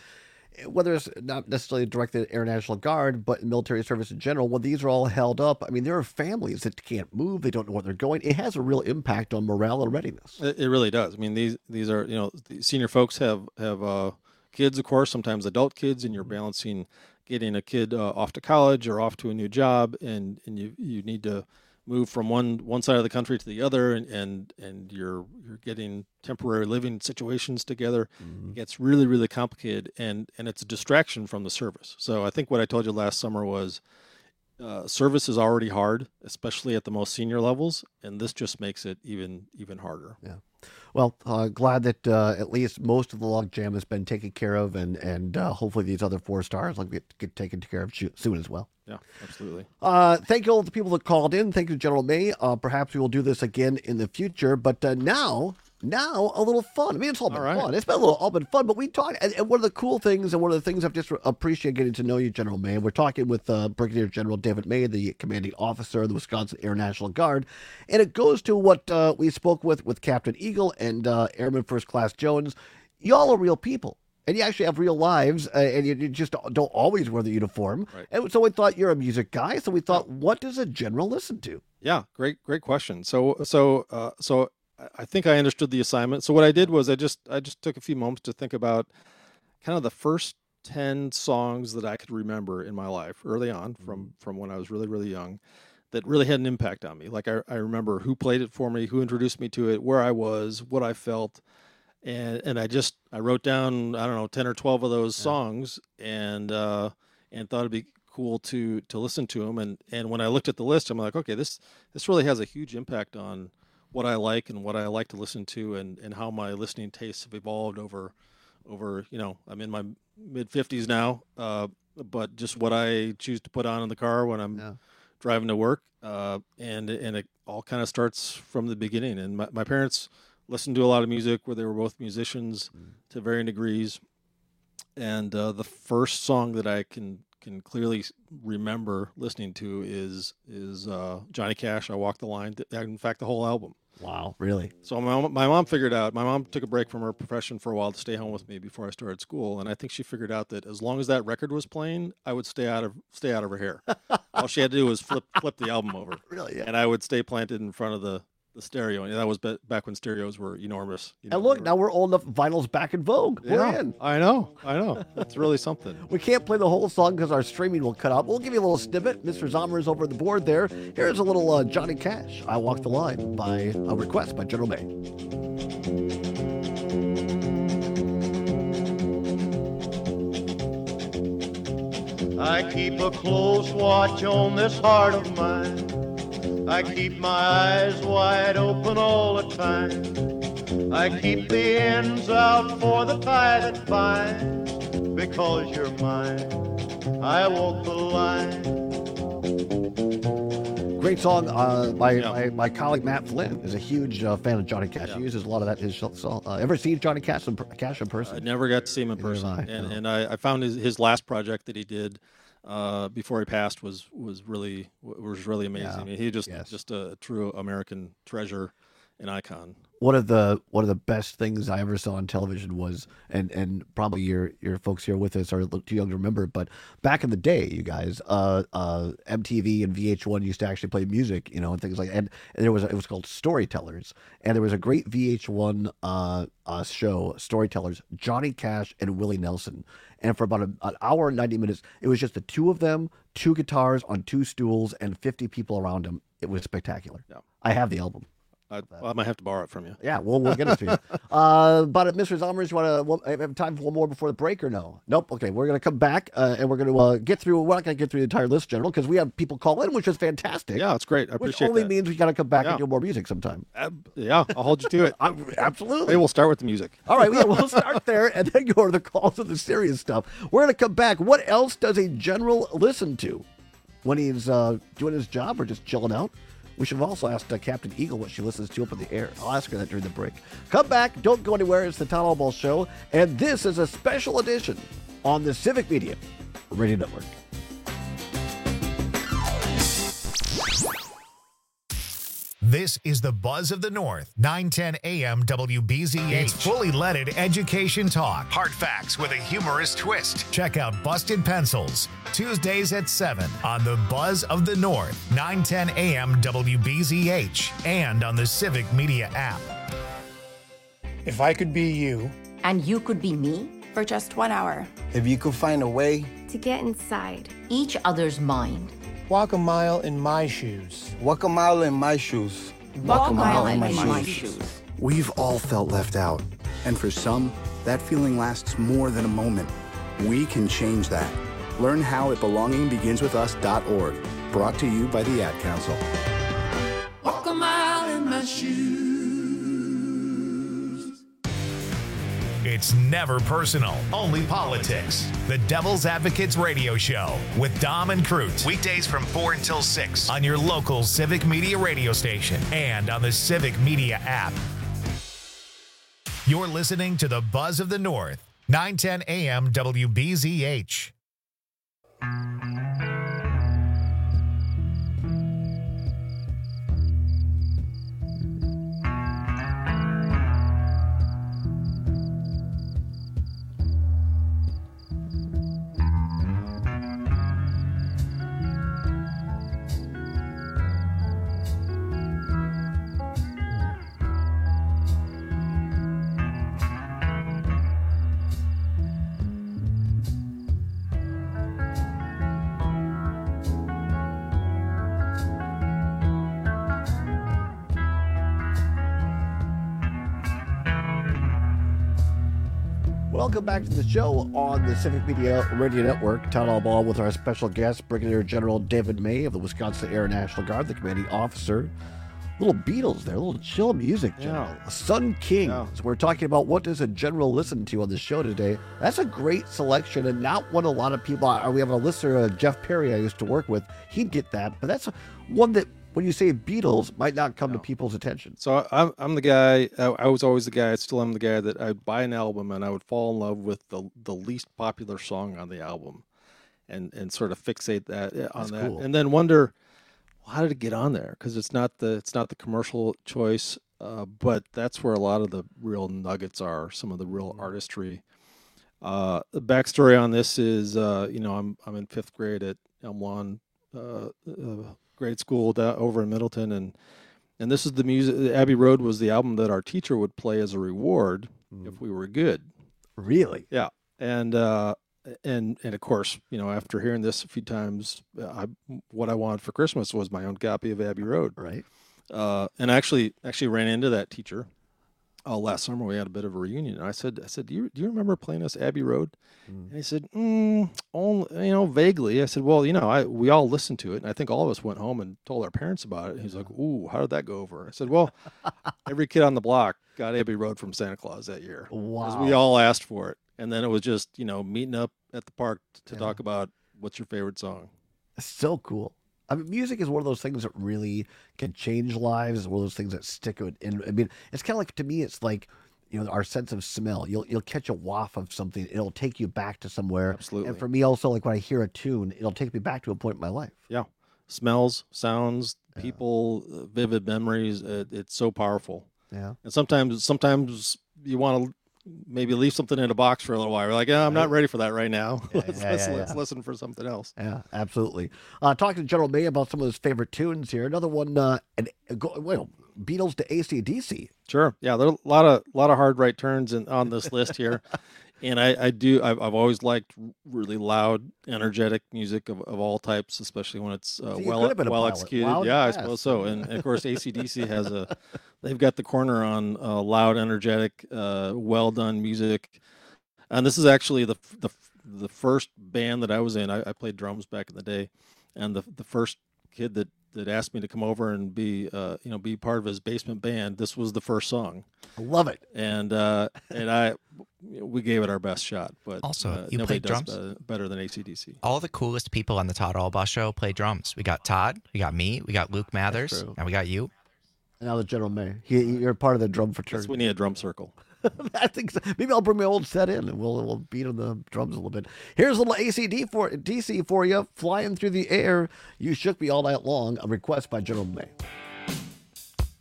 whether it's not necessarily directed at Air National Guard, but military service in general, when these are all held up, I mean, there are families that can't move. They don't know where they're going. It has a real impact on morale and readiness. It, it really does. I mean, these these are, you know, the senior folks have, have uh, kids, of course, sometimes adult kids, and you're balancing getting a kid uh, off to college or off to a new job, and, and you you need to move from one one side of the country to the other, and and, and you're you're getting temporary living situations together. Mm-hmm. It gets really, really complicated, and, and it's a distraction from the service. So I think what I told you last summer was uh, service is already hard, especially at the most senior levels, and this just makes it even even harder. Yeah. Well, uh, glad that uh, at least most of the logjam has been taken care of, and and uh, hopefully these other four stars will get, get taken care of soon as well. Yeah, absolutely. Uh, thank you all the people that called in. Thank you, General May. Uh, perhaps we will do this again in the future. But uh, now, now a little fun. I mean, it's all been all right. fun. It's been a little all been fun. But we talked, and, and one of the cool things, and one of the things I've just appreciated getting to know you, General May. We're talking with uh, Brigadier General David May, the commanding officer of the Wisconsin Air National Guard, and it goes to what uh, we spoke with with Captain Eagle and uh, Airman First Class Jones. Y'all are real people. And you actually have real lives, uh, and you, you just don't always wear the uniform. Right. And so we thought you're a music guy, so we thought, what does a general listen to? Yeah, great, great question. So, so, uh, so I think I understood the assignment. So what I did was I just, I just took a few moments to think about kind of the first ten songs that I could remember in my life early on, from from when I was really, really young, that really had an impact on me. Like I, I remember who played it for me, who introduced me to it, where I was, what I felt. And and I just I wrote down, I don't know, ten or twelve of those songs, and uh, and thought it'd be cool to to listen to them. And, and when I looked at the list, I'm like, okay, this this really has a huge impact on what I like and what I like to listen to, and, and how my listening tastes have evolved over over you know I'm in my mid fifties now, uh, but just what I choose to put on in the car when I'm yeah. driving to work, uh, and and it all kind of starts from the beginning. And my, my parents listened to a lot of music, where they were both musicians mm. to varying degrees. And uh, the first song that I can can clearly remember listening to is is uh, Johnny Cash, I Walk the Line. In fact, the whole album. Wow, really? So my mom, my mom figured out, my mom took a break from her profession for a while to stay home with me before I started school. And I think she figured out that as long as that record was playing, I would stay out of stay out of her hair. All she had to do was flip flip the album over. Really? Yeah. And I would stay planted in front of the the stereo, and that was back when stereos were enormous. You know, and look, were... now we're old enough. Vinyl's back in vogue. Yeah, we're in. I know, I know. It's really something. We can't play the whole song because our streaming will cut out. We'll give you a little snippet. Mister Zomer is over the board there. Here's a little uh, Johnny Cash, I Walk the Line, by a request by General May. I keep a close watch on this heart of mine. I keep my eyes wide open all the time. I keep the ends out for the tie that binds. Because you're mine, I walk the line. Great song. Uh, my, yeah. my my colleague Matt Flynn is a huge uh, fan of Johnny Cash. Yeah. He uses a lot of that. His song. Uh, ever seen Johnny Cash in, Cash in person? I never got to see him in person. I, and no. and I, I found his, his last project that he did Uh, before he passed was was really was really amazing. Yeah. I mean, he just yes. just a true American treasure, an icon. One of the one of the best things I ever saw on television was, and and probably your your folks here with us are too young to remember, but back in the day, you guys, uh, uh, M T V and V H one used to actually play music, you know, and things like, and, and there was a, it was called Storytellers, and there was a great V H one uh, uh, show, Storytellers, Johnny Cash and Willie Nelson. And for about a, an hour and ninety minutes, it was just the two of them, two guitars on two stools, and fifty people around them. It was spectacular. Yeah. I have the album. I, I might have to borrow it from you. Yeah, we'll, we'll get it to you. uh, but Mister Zomers, you want to have time for one more before the break or no? Nope. Okay, we're going to come back uh, and we're going to uh, get through. We're not going to get through the entire list, General, because we have people call in, which is fantastic. Yeah, it's great. I appreciate it. Which only that. means we got to come back yeah. and do more music sometime. Uh, yeah, I'll hold you to it. Absolutely. Maybe we'll start with the music. All right, yeah, we'll start there and then go to the calls of the serious stuff. We're going to come back. What else does a general listen to when he's uh, doing his job or just chilling out? We should have also asked uh, Captain Eagle what she listens to up in the air. I'll ask her that during the break. Come back. Don't go anywhere. It's the Todd Albaugh Show. And this is a special edition on the Civic Media Radio Network. This is the Buzz of the North, nine ten A M W B Z H. It's fully leaded education talk. Hard facts with a humorous twist. Check out Busted Pencils, Tuesdays at seven on the Buzz of the North, nine ten A M W B Z H, and on the Civic Media app. If I could be you. And you could be me? For just one hour. If you could find a way. To get inside each other's mind. Walk a mile in my shoes. Walk a mile in my shoes. Walk, Walk a mile, mile in my, my shoes. shoes. We've all felt left out. And for some, that feeling lasts more than a moment. We can change that. Learn how at belonging begins with us dot org. Brought to you by the Ad Council. Walk a mile in my shoes. It's never personal, only politics. The Devil's Advocates Radio Show with Dom and Cruz. Weekdays from four until six on your local Civic Media radio station and on the Civic Media app. You're listening to the Buzz of the North, nine ten A M W B Z H. Welcome back to the show on the Civic Media Radio Network. Town Hall Ball with our special guest, Brigadier General David May of the Wisconsin Air National Guard, the commanding officer. Little Beatles there, a little chill music, General. Yeah. Sun King. Yeah. So we're talking about what does a general listen to on the show today. That's a great selection and not one a lot of people, we have a listener, uh, Jeff Perry, I used to work with. He'd get that, but that's one that when you say Beatles might not come no. to people's attention. So I'm, I'm the guy, I, I was always the guy, I still am the guy that I'd buy an album and I would fall in love with the the least popular song on the album and, and sort of fixate that on That's that. Cool. And then wonder, well, how did it get on there? Because it's not the it's not the commercial choice, uh, but that's where a lot of the real nuggets are, some of the real artistry. Uh, the backstory on this is, uh, you know, I'm I'm in fifth grade at Elm Lawn uh, uh, grade school down, over in Middleton, and and this is the music. Abbey Road was the album that our teacher would play as a reward mm. if we were good. Really? Yeah. And uh, and and of course, you know, after hearing this a few times, I, what I wanted for Christmas was my own copy of Abbey Road. Right. Uh, and actually, actually ran into that teacher. Oh, last summer we had a bit of a reunion. And I said, I said, do you do you remember playing us Abbey Road? Mm. And he said, mm, only, you know, vaguely. I said, well, you know, I we all listened to it, and I think all of us went home and told our parents about it. And he's like, ooh, how did that go over? I said, well, every kid on the block got Abbey Road from Santa Claus that year. Wow. Because we all asked for it, and then it was just, you know, meeting up at the park to yeah. talk about what's your favorite song. So cool. I mean, music is one of those things that really can change lives. It's one of those things that stick with. And I mean, it's kind of like, to me, it's like, you know, our sense of smell. You'll you'll catch a waft of something. It'll take you back to somewhere. Absolutely. And for me also, like when I hear a tune, it'll take me back to a point in my life. Yeah. Smells, sounds, yeah. people, uh, vivid memories. It, it's so powerful. Yeah. And sometimes, sometimes you want to maybe leave something in a box for a little while. You're like, yeah, I'm not ready for that right now. Yeah, let's yeah, let's, yeah, let's yeah. listen for something else. Yeah, absolutely. Uh, talking to General May about some of his favorite tunes here. Another one, uh, and go, well, Beatles to A C D C. Sure. Yeah, there are a lot of lot of hard right turns in, on this list here. And I, I do, I've, I've always liked really loud, energetic music of, of all types, especially when it's uh, well well executed. Loud yeah, I suppose so. And, and of course, A C D C has a, they've got the corner on uh, loud, energetic, uh, well done music. And this is actually the the the first band that I was in. I, I played drums back in the day, and the the first kid that, that asked me to come over and be uh, you know be part of his basement band. This was the first song. I love it. And uh, and I. We gave it our best shot, but also uh, you nobody played drums does better, better than A C D C. All the coolest people on the Todd Albaugh show play drums. We got Todd, we got me, we got Luke Mathers, and we got you. And now the General May. He, you're part of the drum fraternity. Yes, we need a drum circle. I think so. Maybe I'll bring my old set in and we'll we'll beat on the drums a little bit. Here's a little A C D for D C for you, flying through the air. You shook me all night long. A request by General May.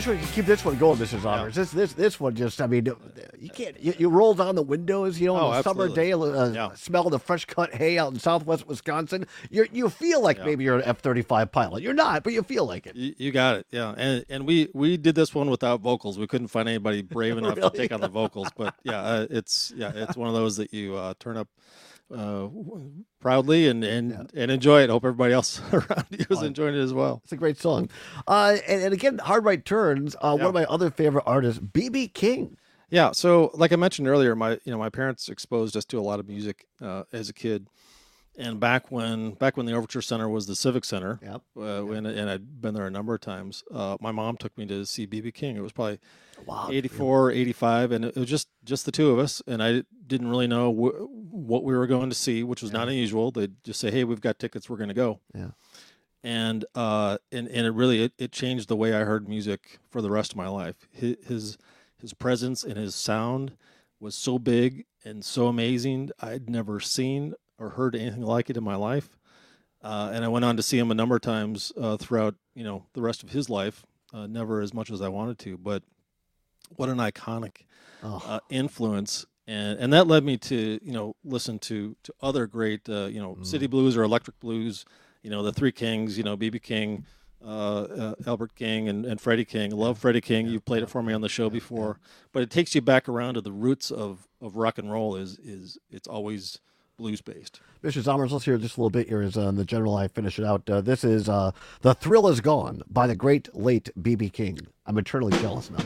wish we could keep this one going, Mister Zommers. Yeah. This this this one just, I mean, you can't, you, you roll down the windows, you know, oh, on a absolutely. summer day, uh, yeah. smell the fresh cut hay out in southwest Wisconsin. You you feel like yeah. maybe you're an F thirty-five pilot. You're not, but you feel like it. You, you got it, yeah. And and we, we did this one without vocals. We couldn't find anybody brave enough really? to take on the vocals. But yeah, uh, it's yeah, it's one of those that you uh, turn up uh, proudly and and, yeah. and enjoy it. Hope everybody else around you is enjoying it as well. It's a great song. Uh, and, and again, Hard Right Turns. Uh, yeah. One of my other favorite artists, B B King. Yeah. So like I mentioned earlier, my you know my parents exposed us to a lot of music uh, as a kid. And back when back when the Overture Center was the Civic Center, yep. uh, when, and I'd been there a number of times, uh, my mom took me to see B B King. It was probably wow, eighty-four, yeah. eighty-five, and it was just, just the two of us. And I didn't really know wh- what we were going to see, which was yeah. not unusual. They'd just say, hey, we've got tickets, we're going to go. Yeah. And, uh, and and it really, it, it changed the way I heard music for the rest of my life. His, his, his presence and his sound was so big and so amazing. I'd never seen or heard anything like it in my life. Uh, and I went on to see him a number of times uh, throughout, you know, the rest of his life, uh, never as much as I wanted to, but what an iconic oh. uh, influence. And and that led me to, you know, listen to, to other great, uh, you know, mm. City Blues or Electric Blues, you know, the Three Kings, you know, B B King, uh, uh, Albert King and, and Freddie King. Love Freddie King. Yeah. You've played it for me on the show yeah. before, yeah. but it takes you back around to the roots of, of rock and roll is, is it's always blues-based. Mister Zommers, let's hear just a little bit here as uh, the general I finish it out. Uh, this is uh, The Thrill Is Gone by the great late B B King. I'm eternally jealous now.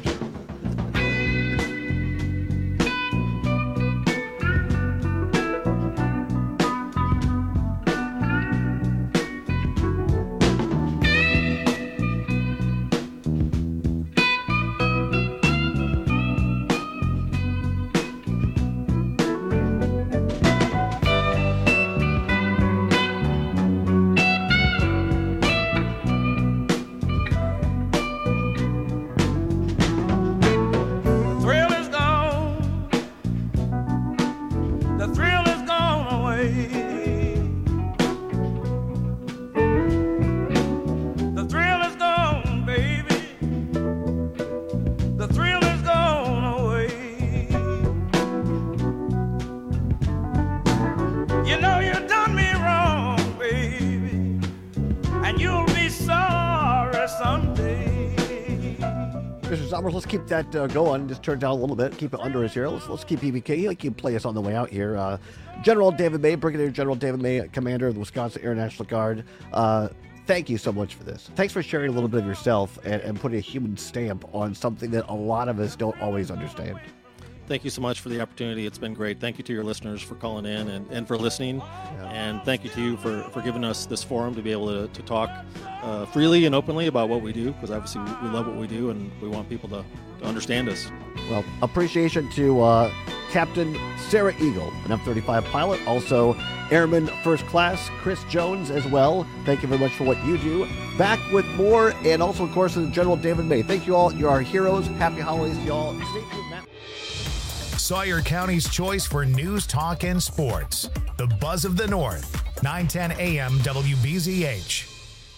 Let's keep that uh, going. Just turn it down a little bit. Keep it under us here. Let's let's keep B B K. He can play us on the way out here. Uh, General David May, Brigadier General David May, Commander of the Wisconsin Air National Guard. Uh, thank you so much for this. Thanks for sharing a little bit of yourself and, and putting a human stamp on something that a lot of us don't always understand. Thank you so much for the opportunity. It's been great. Thank you to your listeners for calling in and, and for listening. Yeah. And thank you to you for, for giving us this forum to be able to, to talk uh, freely and openly about what we do, because obviously we, we love what we do and we want people to, to understand us. Well, appreciation to uh, Captain Sarah Eagle, an F thirty-five pilot, also Airman First Class Chris Jones as well. Thank you very much for what you do. Back with more, and also, of course, General David May. Thank you all. You're our heroes. Happy holidays to you all. Stay tuned, Matt. Sawyer County's choice for news, talk, and sports. The Buzz of the North, nine ten A M W B Z H.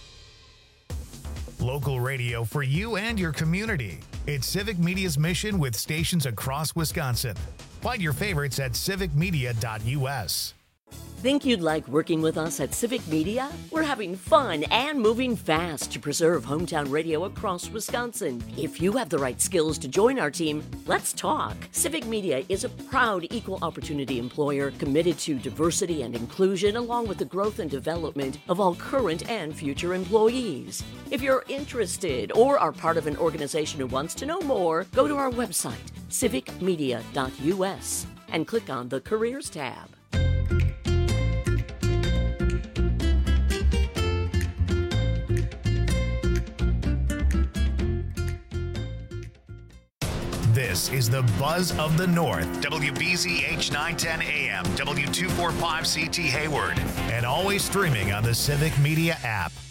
Local radio for you and your community. It's Civic Media's mission with stations across Wisconsin. Find your favorites at civic media dot U S. Think you'd like working with us at Civic Media? We're having fun and moving fast to preserve hometown radio across Wisconsin. If you have the right skills to join our team, let's talk. Civic Media is a proud equal opportunity employer committed to diversity and inclusion, along with the growth and development of all current and future employees. If you're interested or are part of an organization who wants to know more, go to our website, civic media dot U S, and click on the Careers tab. This is the Buzz of the North, W B Z H nine ten A M, W two forty-five C T Hayward, and always streaming on the Civic Media app.